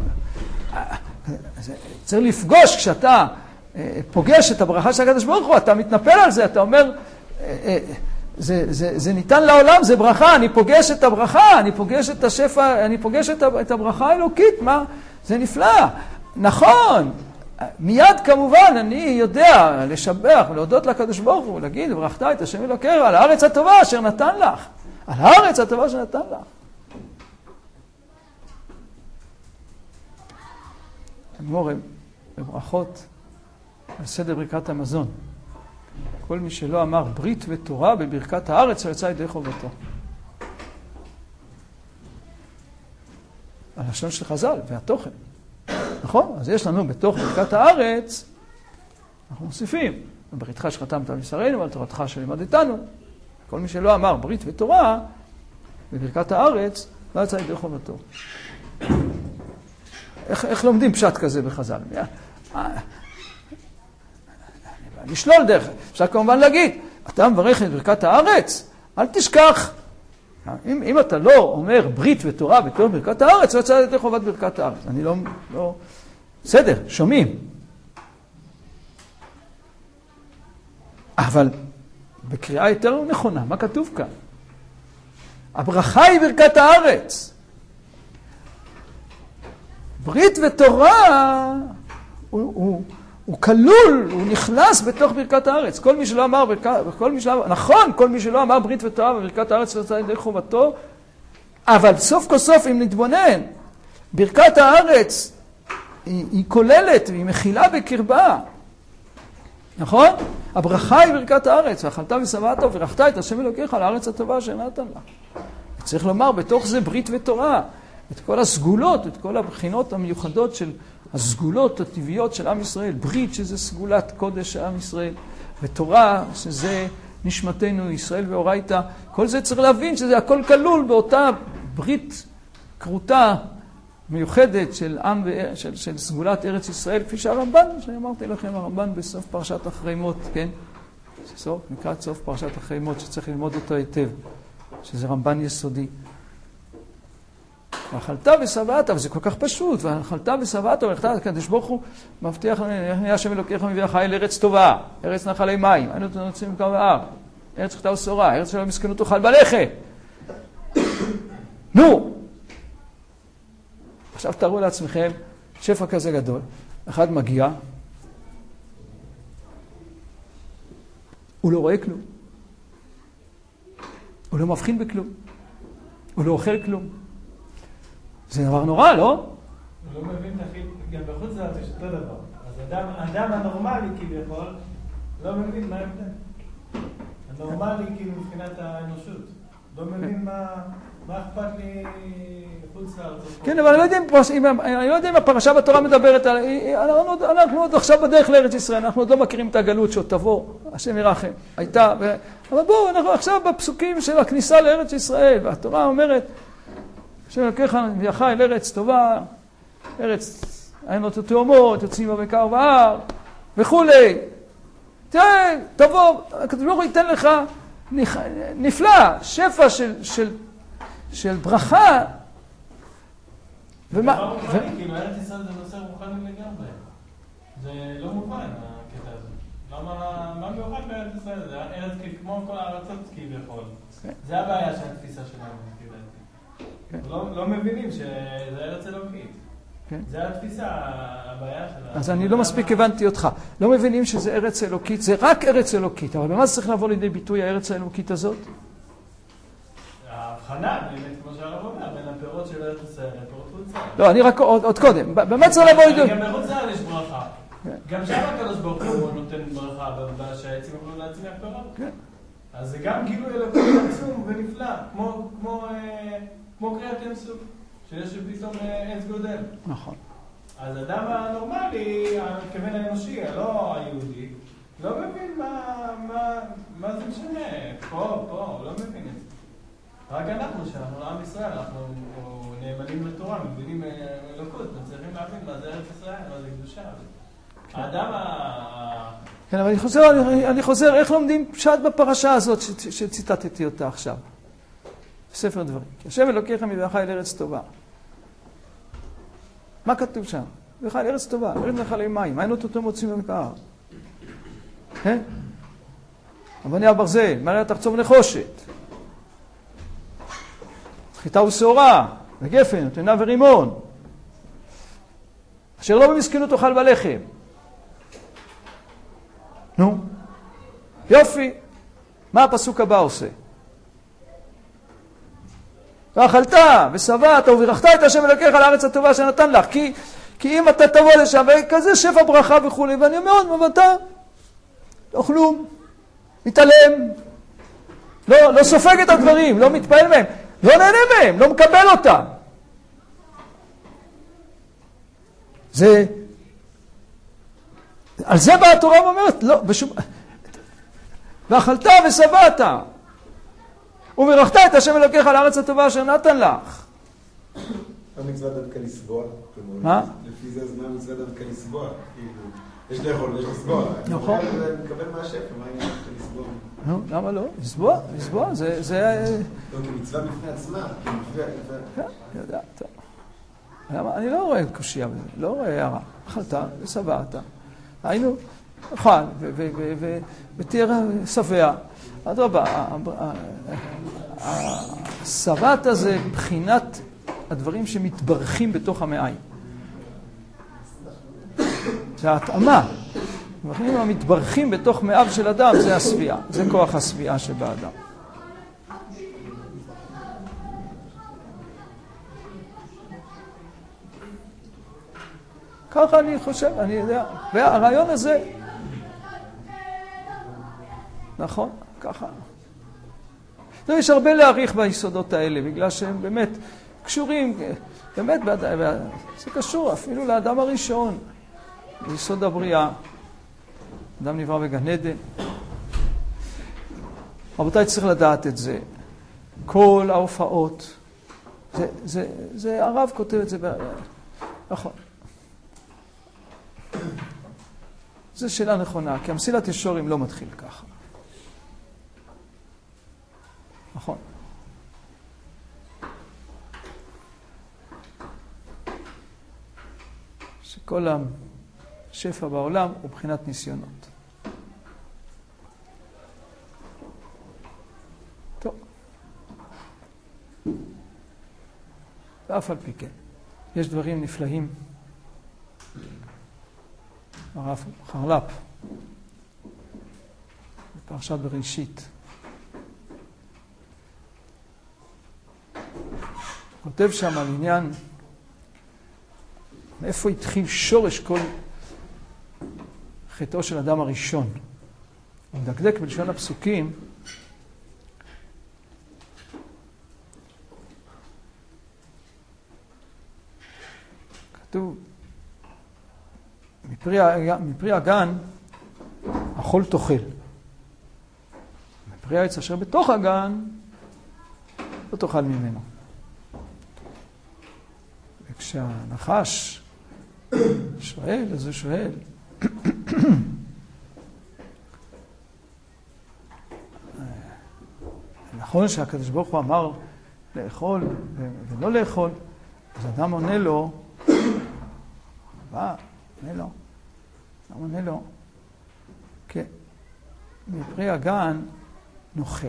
צריך לפגוש כשאתה פוגש את הברכה של הקדוש ברוך הוא, אתה מתנפל על זה, אתה אומר, זה, זה, זה ניתן לעולם, זה ברכה, אני פוגש את הברכה, אני פוגש את השפע, אני פוגש את, את הברכה האלוקית, מה? זה נפלא. נכון, מיד כמובן אני יודע לשבח ולהודות לקדוש ברוך הוא, להגיד, ברכת את השם אלוקיך על הארץ הטובה אשר נתן לך, על הארץ הטובה שנתן לך. אמור בברכות על סדר ברכת המזון. כל מי שלא אמר ברית ותורה בברכת הארץ, יצא ידי חובתו. הלשון של חז"ל והתוכן. נכון? אז יש לנו בתוך ברכת הארץ, אנחנו מוסיפים, בבריתך שחתמת על בשרנו ועל תורתך שלימדתנו. כל מי שלא אמר ברית ותורה בברכת הארץ, לא יצא ידי חובתו. איך, איך לומדים פשט כזה בחז"ל? לשלול דרך. אפשר כמובן להגיד, אתה מברך את ברכת הארץ, אל תשכח. אם, אם אתה לא אומר ברית ותורה בתור ברכת הארץ, לא יצא ידי חובת ברכת הארץ. אני לא, לא... בסדר, שומעים. אבל בקריאה יותר נכונה, מה כתוב כאן? הברכה היא ברכת הארץ. ברית ותורה הוא, הוא, הוא כלול, הוא נכנס בתוך ברכת הארץ. כל מי שלא אמר, כל מי שלא, נכון, כל מי שלא אמר ברית ותורה בברכת הארץ לא יצא ידי חובתו, אבל סוף כל סוף אם נתבונן, ברכת הארץ היא, היא כוללת והיא מכילה בקרבה. נכון? הברכה היא ברכת הארץ, ואכלת ושבעת וברכת את השם אלוקיך על הארץ הטובה שנתן לה. צריך לומר בתוך זה ברית ותורה, את כל הסגולות, את כל הבחינות המיוחדות של הסגולות הטבעיות של עם ישראל, ברית שזה סגולת קודש של עם ישראל, ותורה שזה נשמתנו ישראל ואורייתא, כל זה צריך להבין שזה הכל כלול באותה ברית קרוטה מיוחדת של עם של, של סגולת ארץ ישראל, כפי שהרמב"ן, שאמרתי לכם, הרמב"ן בסוף פרשת אחרי מות, כן? סוף, נקראת סוף פרשת אחרי מות, שצריך ללמוד אותו היטב, שזה רמב"ן יסודי. ואכלת ושבעת, אבל זה כל כך פשוט, ואכלת ושבעת, הקדוש ברוך הוא מבטיח לנו, יהיה השם אלוקיך מביאך אל ארץ טובה, ארץ נחלי מים, היינו נוצאים מקו ההר, ארץ חיטה ושורה, ארץ שלא מסכנות תאכל בלחם. נו! עכשיו תראו לעצמכם, שפע כזה גדול, אחד מגיע, הוא לא רואה כלום, הוא לא מבחין בכלום, הוא לא אוכל כלום. זה דבר נורא, לא? הוא לא מבין, גם בחוץ לארץ יש אותו דבר. אז האדם הנורמלי כביכול לא מבין מה ההבדל. הנורמלי כאילו מבחינת האנושות. לא מבין מה אכפת לי חוץ לארץ. כן, אבל אני לא יודע אם הפרשה בתורה מדברת על... אנחנו עוד עכשיו בדרך לארץ ישראל, אנחנו עוד לא מכירים את הגלות שעוד תבוא, השם ירחם. הייתה... אבל בואו, אנחנו עכשיו בפסוקים של הכניסה לארץ ישראל, והתורה אומרת... השם אלוקיך מביאך אל ארץ טובה, ארץ עיינות התאומות, יוצאים בבקר ובהר, וכולי. תראה, תבוא, הקדוש ברוך הוא ייתן לך נפלא, שפע של, של, של ברכה. ומה? זה לא מובן, כאילו ארץ ישראל זה נושא רוחני לגמרי. זה לא מובן, הקטע הזה. למה, מה מיוחד בארץ ישראל? זה ארץ כמו כל הארצות כביכול. זה הבעיה של התפיסה שלנו. לא מבינים שזה ארץ אלוקית. זה התפיסה, הבעיה שלה. אז אני לא מספיק הבנתי אותך. לא מבינים שזה ארץ אלוקית, זה רק ארץ אלוקית. אבל במה זה צריך לבוא לידי ביטוי הארץ האלוקית הזאת? ההבחנה, באמת, כמו שהרב אומר, בין הפירות של ארץ ישראל לפירות חוץ לארץ. לא, אני רק עוד קודם. באמת צריך לבוא לידי... גם בחוץ לארץ יש ברכה. גם שם הקדוש ברוך הוא נותן ברכה, שהעצים יכולו להצמיח פירות. אז זה גם גילוי אלוקי עצום ונפלא, כמו... כמו קריאת ים סוף, שיש פתאום עץ גודל. נכון. אז אדם הנורמלי, הכוון האנושי, הלא היהודי, לא מבין מה, מה, מה זה משנה. פה, פה, הוא לא מבין את זה. רק אנחנו, שאנחנו לעם ישראל, אנחנו נאמנים לתורה, מבינים אלוקות, מצליחים להבין מה זה ארץ ישראל, מה זה קדושה. האדם ה... כן, אבל אני חוזר, אני, אני חוזר, איך לומדים פשט בפרשה הזאת שציטטתי אותה עכשיו? ספר דברים. כי השם אלוקיך מביאך אל ארץ טובה. מה כתוב שם? מביאך אל ארץ טובה, ארץ נחלי מים, עיינות אותו מוצאים בבקר. כן? אבניה ברזל, מראה תחצוב נחושת. חיטה ושעורה, וגפן, ותאנה ורימון. אשר לא במסכנות תאכל בלחם. נו, יופי. מה הפסוק הבא עושה? ואכלת ושבעת וברכת את השם אלוקיך על הארץ הטובה שנתן לך. כי, כי אם אתה תבוא לשם וכזה שפע ברכה וכו', ואני אומר, אבל אתה לא כלום, מתעלם, לא, לא סופג את הדברים, לא מתפעל מהם, לא נהנה מהם, לא מקבל אותם. זה, על זה באה התורה ואומרת, לא, בשום, ואכלת ושבעת וברכת את השם אלוקיך על הארץ הטובה אשר נתן לך. המצווה דווקא לסבוע. מה? לפי זה הזמן המצווה דווקא לסבוע. יש לאכול ויש לסבוע. נכון. אני מקבל מהשפע, מה העניין של לסבוע? נו, למה לא? לסבוע, לסבוע, זה... זה... לא, כמצווה בפני עצמה. כן, יודע, טוב. אני לא רואה קושיה בזה, לא רואה הערה. אכלת ושבעת. היינו, אכל, ותהיה שבע. אדרבה, השבעת הזה מבחינת הדברים שמתברכים בתוך המעיים. זה ההתאמה. הדברים המתברכים בתוך מאיו של אדם, זה השביעה. זה כוח השביעה שבאדם. ככה אני חושב, אני יודע. והרעיון הזה, נכון, ככה. יש הרבה להעריך ביסודות האלה, בגלל שהם באמת קשורים, באמת, זה קשור אפילו לאדם הראשון, ביסוד הבריאה. אדם נברא בגן עדן. רבותיי, צריך לדעת את זה. כל ההופעות, זה, זה, זה, הרב כותב את זה, נכון. זו שאלה נכונה, כי המסילת ישורים לא מתחיל ככה. נכון. שכל השפע בעולם הוא בחינת ניסיונות. טוב. ואף על פי כן, יש דברים נפלאים. הרב חרל"פ, בפרשת בראשית. כותב שם על עניין, מאיפה התחיל שורש כל חטאו של אדם הראשון. הוא מדקדק בלשון הפסוקים, כתוב, מפרי, מפרי הגן, אכול תאכל. מפרי העץ אשר בתוך הגן, לא תאכל ממנו. וכשהנחש שואל, אז הוא שואל, נכון שהקדוש ברוך הוא אמר לאכול ולא לאכול, אז אדם עונה לו, מה? עונה לו. אדם עונה לו, כן, מפרי הגן נאכל.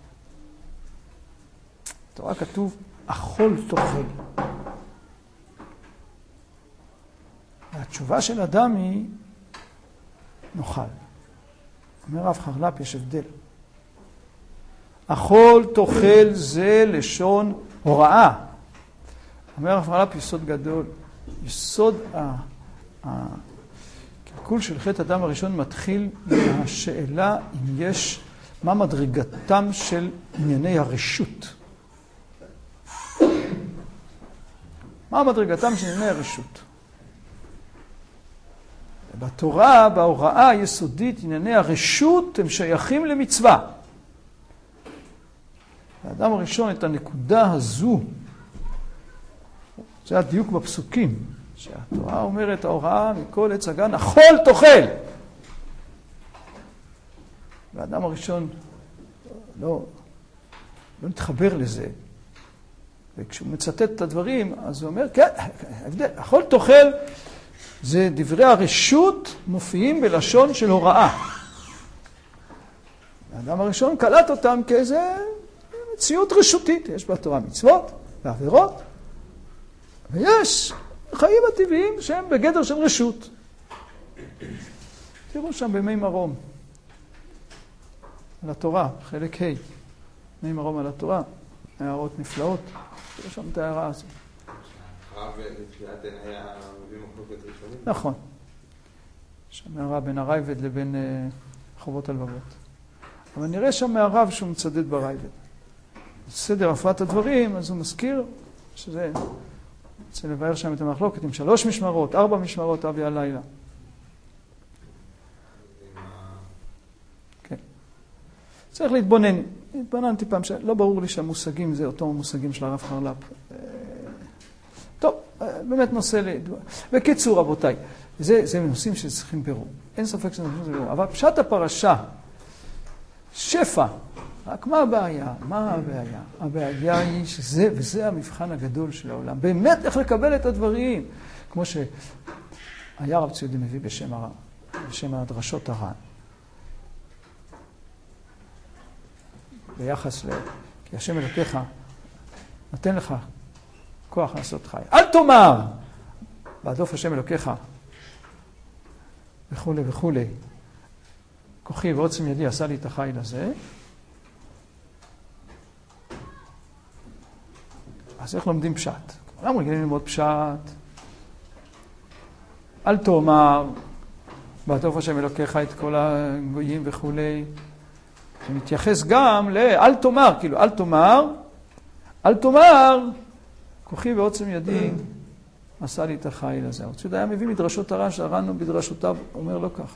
בתורה כתוב, אכול תאכל. והתשובה של אדם היא, נאכל. אומר רב חרל"פ, יש הבדל. אכול תאכל זה לשון הוראה. אומר רב חרל"פ, יסוד גדול. יסוד הקלקול של חטא אדם הראשון מתחיל מהשאלה אם יש, מה מדרגתם של ענייני הרשות. מה מדרגתם של ענייני הרשות? בתורה, בהוראה היסודית, ענייני הרשות הם שייכים למצווה. האדם הראשון את הנקודה הזו, זה הדיוק בפסוקים, שהתורה אומרת, ההוראה מכל עץ הגן, אכול תאכל. והאדם הראשון לא, לא מתחבר לזה. וכשהוא מצטט את הדברים, אז הוא אומר, כן, אכול תאכל, זה דברי הרשות מופיעים בלשון של הוראה. האדם הראשון קלט אותם כאיזה מציאות רשותית. יש בתורה מצוות ועבירות, ויש חיים הטבעיים שהם בגדר של רשות. תראו שם במי מרום, על התורה, חלק ה', מי מרום על התורה, הערות נפלאות, תראו שם את ההערה הזאת. הרב לתחילת אין היה מביא מחלוקת ראשונית? נכון. שם הערה בין הרייבד לבין חובות הלבבות. אבל נראה שם מהרב שהוא מצדד ברייבד. בסדר הפרט הדברים, אז הוא מזכיר שזה, רוצה לבאר שם את המחלוקת עם שלוש משמרות, ארבע משמרות, אבי הלילה. כן. צריך להתבונן. התבוננתי פעם, לא ברור לי שהמושגים זה אותו מושגים של הרב חרל"פ. טוב, באמת נושא ל... בקיצור, רבותיי, זה, זה נושאים שצריכים בירור. אין ספק שזה נושאים בירור. אבל פשט הפרשה, שפע, רק מה הבעיה? מה הבעיה? הבעיה היא שזה, וזה המבחן הגדול של העולם. באמת איך לקבל את הדברים. כמו שהיה רב ציודי מביא בשם הרב, בשם הדרשות הר"ן. ביחס ל... כי השם אלוקיך נותן לך כוח לעשות חי. אל תאמר! בהדוף השם אלוקיך וכו' וכו'. כוחי ועוצם ידי עשה לי את החיל הזה. אז איך לומדים פשט? כולם רגילים ללמוד פשט. אל תאמר, בהדוף השם אלוקיך את כל הגויים וכו'. שמתייחס גם ל... אל תאמר, כאילו, אל תאמר, אל תאמר, כוחי ועוצם ידי עשה לי את החיל הזה. הוא צודק, היה מביא מדרשות הר"ן, שהר"ן בדרשותיו אומר לו ככה.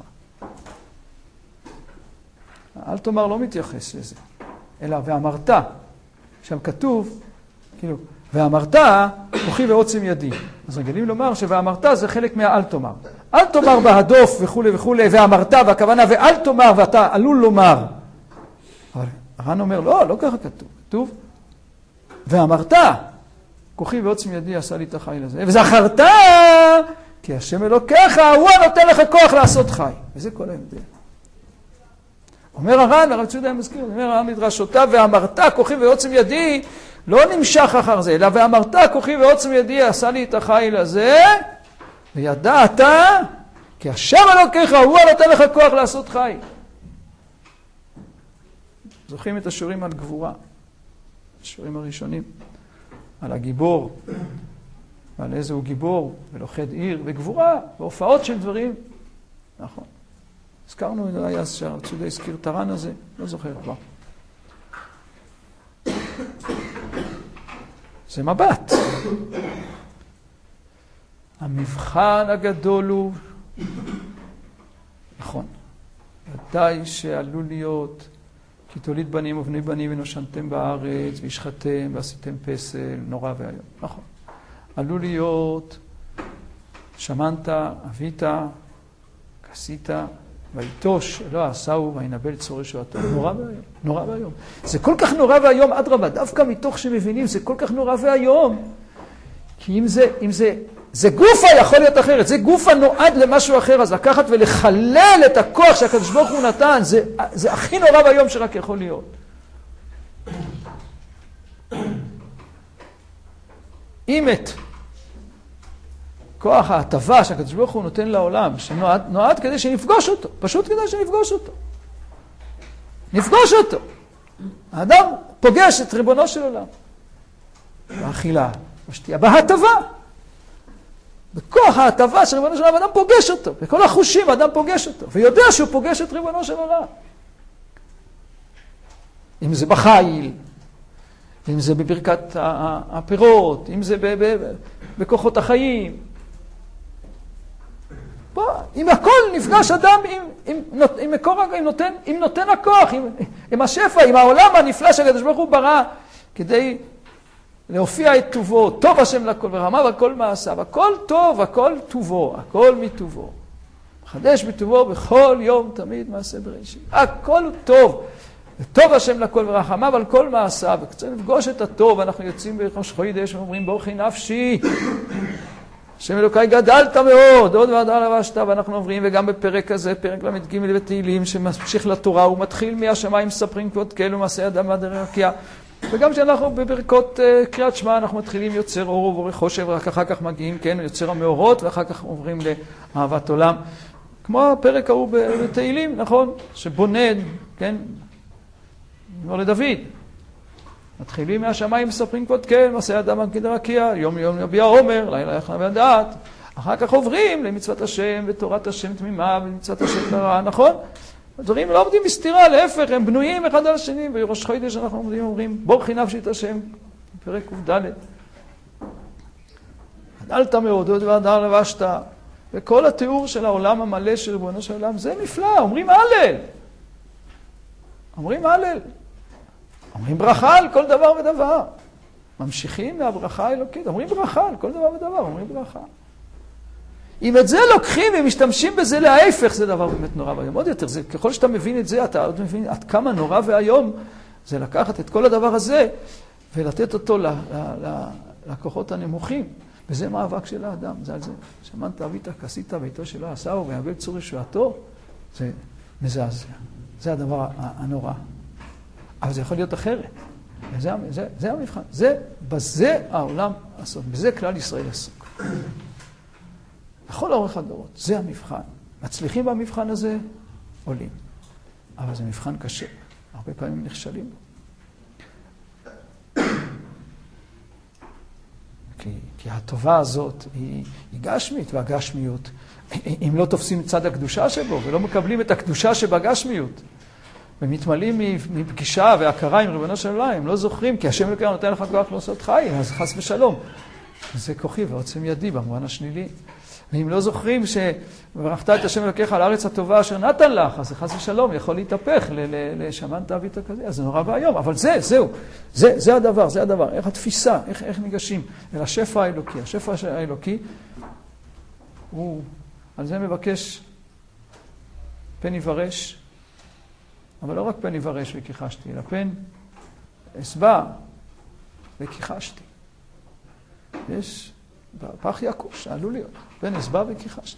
אל תאמר לא מתייחס לזה, אלא ואמרת, שם כתוב, כאילו, ואמרת, כוחי ועוצם ידי. אז רגילים לומר שוואמרת זה חלק מהאל תאמר. אל תאמר בהדוף וכו' וכו', ואמרת, והכוונה ואל תאמר, ואתה עלול לומר. אבל הר"ן אומר, לא, לא ככה כתוב. כתוב, ואמרת, כוחי ועוצם ידי עשה לי את החיל הזה. וזכרת, כי השם אלוקיך, הוא הנותן לך כוח לעשות חי. וזה כל ההבדל. אומר הר"ן, הרב ציודה מזכיר, אומר הר"ן מדרשותיו, ואמרת, כוחי ועוצם ידי, לא נמשך אחר זה, אלא ואמרת, כוחי ועוצם ידי עשה לי את החיל הזה, וידעת, כי השם אלוקיך, הוא הנותן לך כוח לעשות חי. זוכרים את השיעורים על גבורה, השיעורים הראשונים, על הגיבור, ועל איזה הוא גיבור, ולוחד עיר, וגבורה, והופעות של דברים. נכון. הזכרנו, היה שהרב ציודה הזכיר את הר"ן הזה, לא זוכר כבר. זה מבט. המבחן הגדול הוא, נכון, ודאי שעלול להיות, כי תוליד בנים ובני בנים ונושנתם בארץ, והשחתם ועשיתם פסל, נורא והיום. נכון. עלול להיות, שמנת, אבית, כסית, ויטוש, לא עשהו, וינבל צורי שועתו. נורא והיום, נורא והיום. זה כל כך נורא והיום, אדרבה, דווקא מתוך שמבינים, זה כל כך נורא והיום. כי אם זה, אם זה, זה גופה יכול להיות אחרת, זה גופה נועד למשהו אחר, אז לקחת ולחלל את הכוח שהקדוש ברוך הוא נתן, זה, זה הכי נורא והיום שרק יכול להיות. אם את כוח ההטבה שהקדוש ברוך הוא נותן לעולם, שנועד נועד כדי שנפגוש אותו, פשוט כדי שנפגוש אותו. נפגוש אותו. האדם פוגש את ריבונו של עולם. באכילה, בשתייה, בהטבה. בכוח ההטבה של ריבונו של עולם, האדם פוגש אותו. בכל החושים האדם פוגש אותו, ויודע שהוא פוגש את ריבונו של עולם. אם זה בחיל, אם זה בברכת הפירות, אם זה בכוחות החיים. פה, עם הכל נפגש אדם עם, עם, עם, מקור, עם, נותן, עם נותן הכוח, עם, עם השפע, עם העולם הנפלא שהקדוש ברוך הוא ברא, כדי להופיע את טובו. טוב השם לכל ורחמיו, הכל מעשיו, הכל טוב, הכל טובו, הכל מטובו. מחדש בטובו בכל יום תמיד מעשה בראשית. הכל הוא טוב. וטוב השם לכל ורחמיו על כל מעשיו. וכשצריך לפגוש את הטוב, אנחנו יוצאים בראש חודש ואומרים ברכי נפשי. השם אלוקיי גדלת מאוד, עוד ועדה לבשת, ואנחנו עוברים, וגם בפרק הזה, פרק למד ג' בתהילים, שממשיך לתורה, הוא מתחיל מהשמיים מספרים כבוד כאלו מעשה אדם ועד הרקיע. וגם כשאנחנו בברכות uh, קריאת שמע, אנחנו מתחילים יוצר אור ובורא חושך, ורק אחר כך מגיעים, כן, יוצר המאורות, ואחר כך עוברים לאהבת עולם. כמו הפרק ההוא בתהילים, נכון? שבונן, כן, נאמר לדוד. מתחילים מהשמיים מספרים כבוד כאל, מעשה אדם ועד הרקיע, יום יום יביע עומר, לילה יחנה והדעת. אחר כך עוברים למצוות השם ותורת השם תמימה ומצוות השם קרה, נכון? הדברים לא עומדים בסתירה, להפך, הם בנויים אחד על השני, בראש חודש אנחנו עומדים אומרים, בורכי נפשי את השם, פרק ק"ד. גדלת מאוד, עוד ועדה לבשת, וכל התיאור של העולם המלא של ריבונו של עולם, זה נפלא, אומרים הלל. אומרים הלל. אומרים ברכה על כל דבר ודבר. ממשיכים מהברכה האלוקית, אומרים ברכה על כל דבר ודבר, אומרים ברכה. אם את זה לוקחים ומשתמשים בזה להפך, זה דבר באמת נורא והיום. עוד יותר, זה, ככל שאתה מבין את זה, אתה עוד מבין עד כמה נורא והיום, זה לקחת את כל הדבר הזה ולתת אותו ל, ל, ל, לכוחות הנמוכים. וזה מאבק של האדם, זה על זה. שמנת אביתה, כסית ביתו שלא עשהו, ויאבד צור ישועתו, זה מזעזע. זה הדבר הנורא. אבל זה יכול להיות אחרת. וזה, זה, זה המבחן. זה, בזה העולם עסוק. בזה כלל ישראל עסוק. בכל אורך הדורות. זה המבחן. מצליחים במבחן הזה, עולים. אבל זה מבחן קשה. הרבה פעמים נכשלים בו. כי, כי הטובה הזאת היא, היא גשמית, והגשמיות, אם לא תופסים צד הקדושה שבו, ולא מקבלים את הקדושה שבגשמיות, ומתמלאים מפגישה והכרה עם ריבונו של עולם, הם לא זוכרים, כי השם אלוקינו נותן לך כוח לעשות חיים, אז חס ושלום. זה כוחי ועוצם ידי במובן השלילי. ואם לא זוכרים שברכת את השם אלוקיך על הארץ הטובה אשר נתן לך, אז חס ושלום יכול להתהפך לשמנת אביתה כזה, אז זה נורא והיום. אבל זה, זהו, זה, זה הדבר, זה הדבר. איך התפיסה, איך, איך ניגשים אל השפע האלוקי. השפע האלוקי הוא, על זה מבקש פן יברש, אבל לא רק פן יברש וכיחשתי, אלא פן אסבע וכיחשתי. יש פח יעקוש, עלול להיות, פן אסבע וכיחשתי.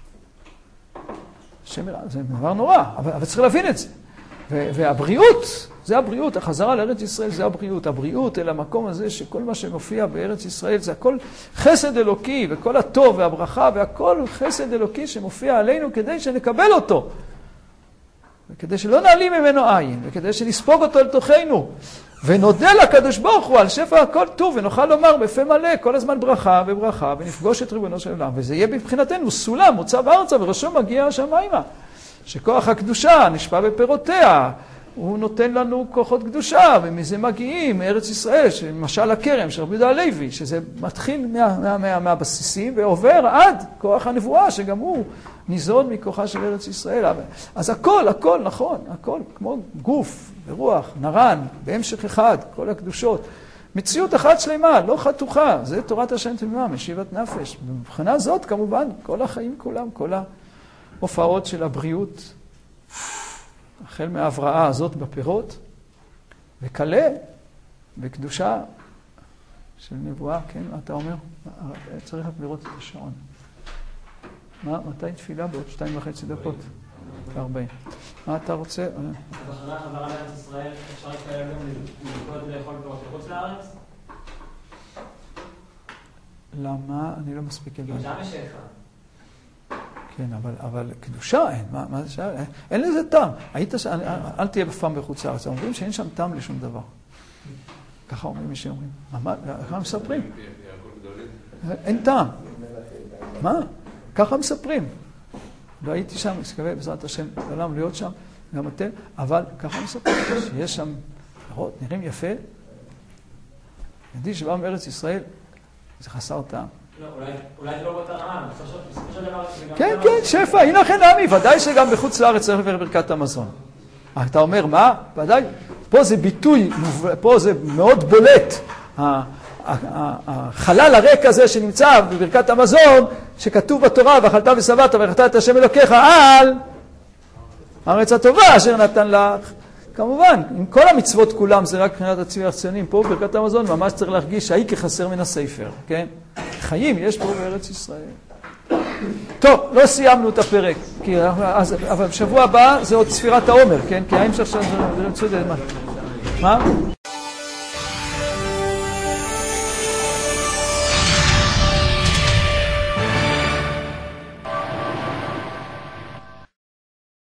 זה דבר נורא, אבל, אבל צריך להבין את זה. והבריאות, זה הבריאות, החזרה לארץ ישראל זה הבריאות. הבריאות אל המקום הזה שכל מה שמופיע בארץ ישראל זה הכל חסד אלוקי, וכל הטוב והברכה והכל חסד אלוקי שמופיע עלינו כדי שנקבל אותו. וכדי שלא נעלים ממנו עין, וכדי שנספוג אותו אל תוכנו, ונודה לקדוש ברוך הוא על שפע הכל טוב, ונוכל לומר בפה מלא כל הזמן ברכה וברכה, ונפגוש את ריבונו של עולם. וזה יהיה מבחינתנו סולם, מוצב ארצה, וראשו מגיע השמיימה. שכוח הקדושה נשפע בפירותיה, הוא נותן לנו כוחות קדושה, ומזה מגיעים מארץ ישראל, למשל הכרם של רבי יהודה הלוי, שזה מתחיל מה, מה, מה, מהבסיסים, ועובר עד כוח הנבואה, שגם הוא ניזון מכוחה של ארץ ישראל. אז הכל, הכל, נכון, הכל, כמו גוף ורוח, נרן, בהמשך אחד, כל הקדושות. מציאות אחת שלמה, לא חתוכה, זה תורת השם תמימה, משיבת נפש. מבחינה זאת, כמובן, כל החיים כולם, כל ההופעות של הבריאות, החל מההבראה הזאת בפירות, וקלה בקדושה של נבואה, כן, מה אתה אומר? צריך רק לראות את השעון. מה, מתי תפילה? בעוד שתיים וחצי דקות. ארבעים. מה אתה רוצה? בחזרה חזרה לארץ ישראל, אפשר להתקיים גם לבדיקות לאכול פירות מחוץ לארץ? למה? אני לא מספיק הבנתי. כי שם יש שפע. כן, אבל, אבל קדושה אין. מה, מה זה שעה? אין לזה טעם. היית ש... אל תהיה בפעם בחוץ לארץ. אומרים שאין שם טעם לשום דבר. ככה אומרים מי שאומרים. מה, ככה מספרים? אין טעם. מה? ככה מספרים. לא הייתי שם, מסתכל בעזרת השם, לעולם להיות שם, גם אתם, אבל ככה מספרים, שיש שם פירות, נראים יפה. ידי שבא מארץ ישראל, זה חסר טעם. לא, אולי זה לא באותה רמה, בסופו של דבר... כן, כן, שפע, הנה לכן נעמי, ודאי שגם בחוץ לארץ צריך לברך ברכת המזון. אתה אומר, מה? ודאי, פה זה ביטוי, פה זה מאוד בולט. החלל הריק הזה שנמצא בברכת המזון, שכתוב בתורה, ואכלת ושבעת וברכת את השם אלוקיך על הארץ הטובה אשר נתן לך. כמובן, עם כל המצוות כולם זה רק מבחינת הצבי הציונים, פה בברכת המזון ממש צריך להרגיש שהיא כחסר מן הספר, כן? חיים יש פה בארץ ישראל. טוב, לא סיימנו את הפרק, כי, אז, אבל בשבוע הבא זה עוד ספירת העומר, כן? כי האם שעכשיו זה... מה? מה?